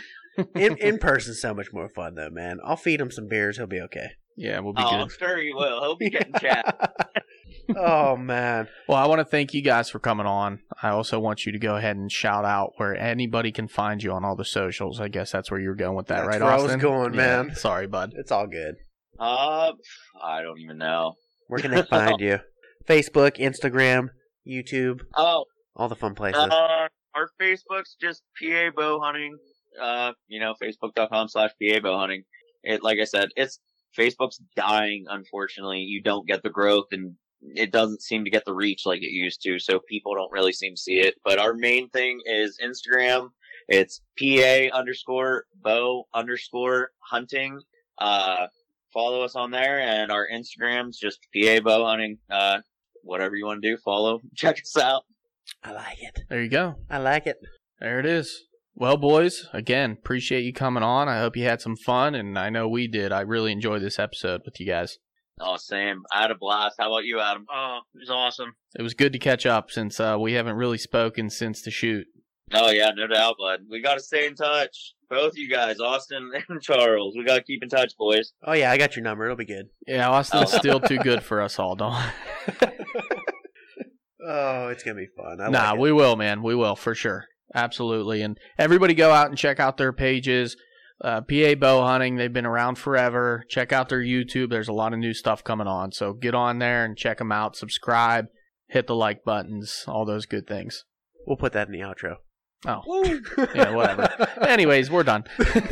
In in person's so much more fun though, man. I'll feed him some beers, he'll be okay. Yeah, we'll be Oh, good. I'm sure he will. He'll be getting chat. Oh man. Well, I want to thank you guys for coming on. I also want you to go ahead and shout out where anybody can find you on all the socials. I guess that's where you were going with that, That's right, where I was Austin? going, Yeah. man. Sorry, bud. It's all good. Uh, I don't even know. Where can they find you? Facebook, Instagram, YouTube, Oh, all the fun places. Uh, our Facebook's just P A Bow Hunting. Uh, you know, facebook.com slash PA Bow Hunting. It, like I said, it's, Facebook's dying, unfortunately. You don't get the growth and it doesn't seem to get the reach like it used to, so people don't really seem to see it. But our main thing is Instagram. It's PA underscore bow underscore hunting. Uh, follow us on there, and our Instagram's just P A Bow Hunting. Uh, whatever you want to do, follow, check us out. I like it. There you go. I like it. There it is. Well, boys, again, appreciate you coming on. I hope you had some fun, and I know we did. I really enjoyed this episode with you guys. Oh, Sam, I had a blast. How about you, Adam? Oh, it was awesome. It was good to catch up since uh, we haven't really spoken since the shoot. Oh, yeah, no doubt, bud. We got to stay in touch. Both you guys, Austin and Charles. We got to keep in touch, boys. Oh yeah, I got your number. It'll be good. Yeah, Austin's Oh. still too good for us all, don't Oh, it's gonna be fun. I Nah, like it. we will, man. We will, for sure. Absolutely. And everybody go out and check out their pages. Uh, P A Bow Hunting, they've been around forever. Check out their YouTube. There's a lot of new stuff coming on. So get on there and check them out. Subscribe. hit the like buttons, all those good things. We'll put that in the outro. Oh, yeah, whatever. Anyways, we're done.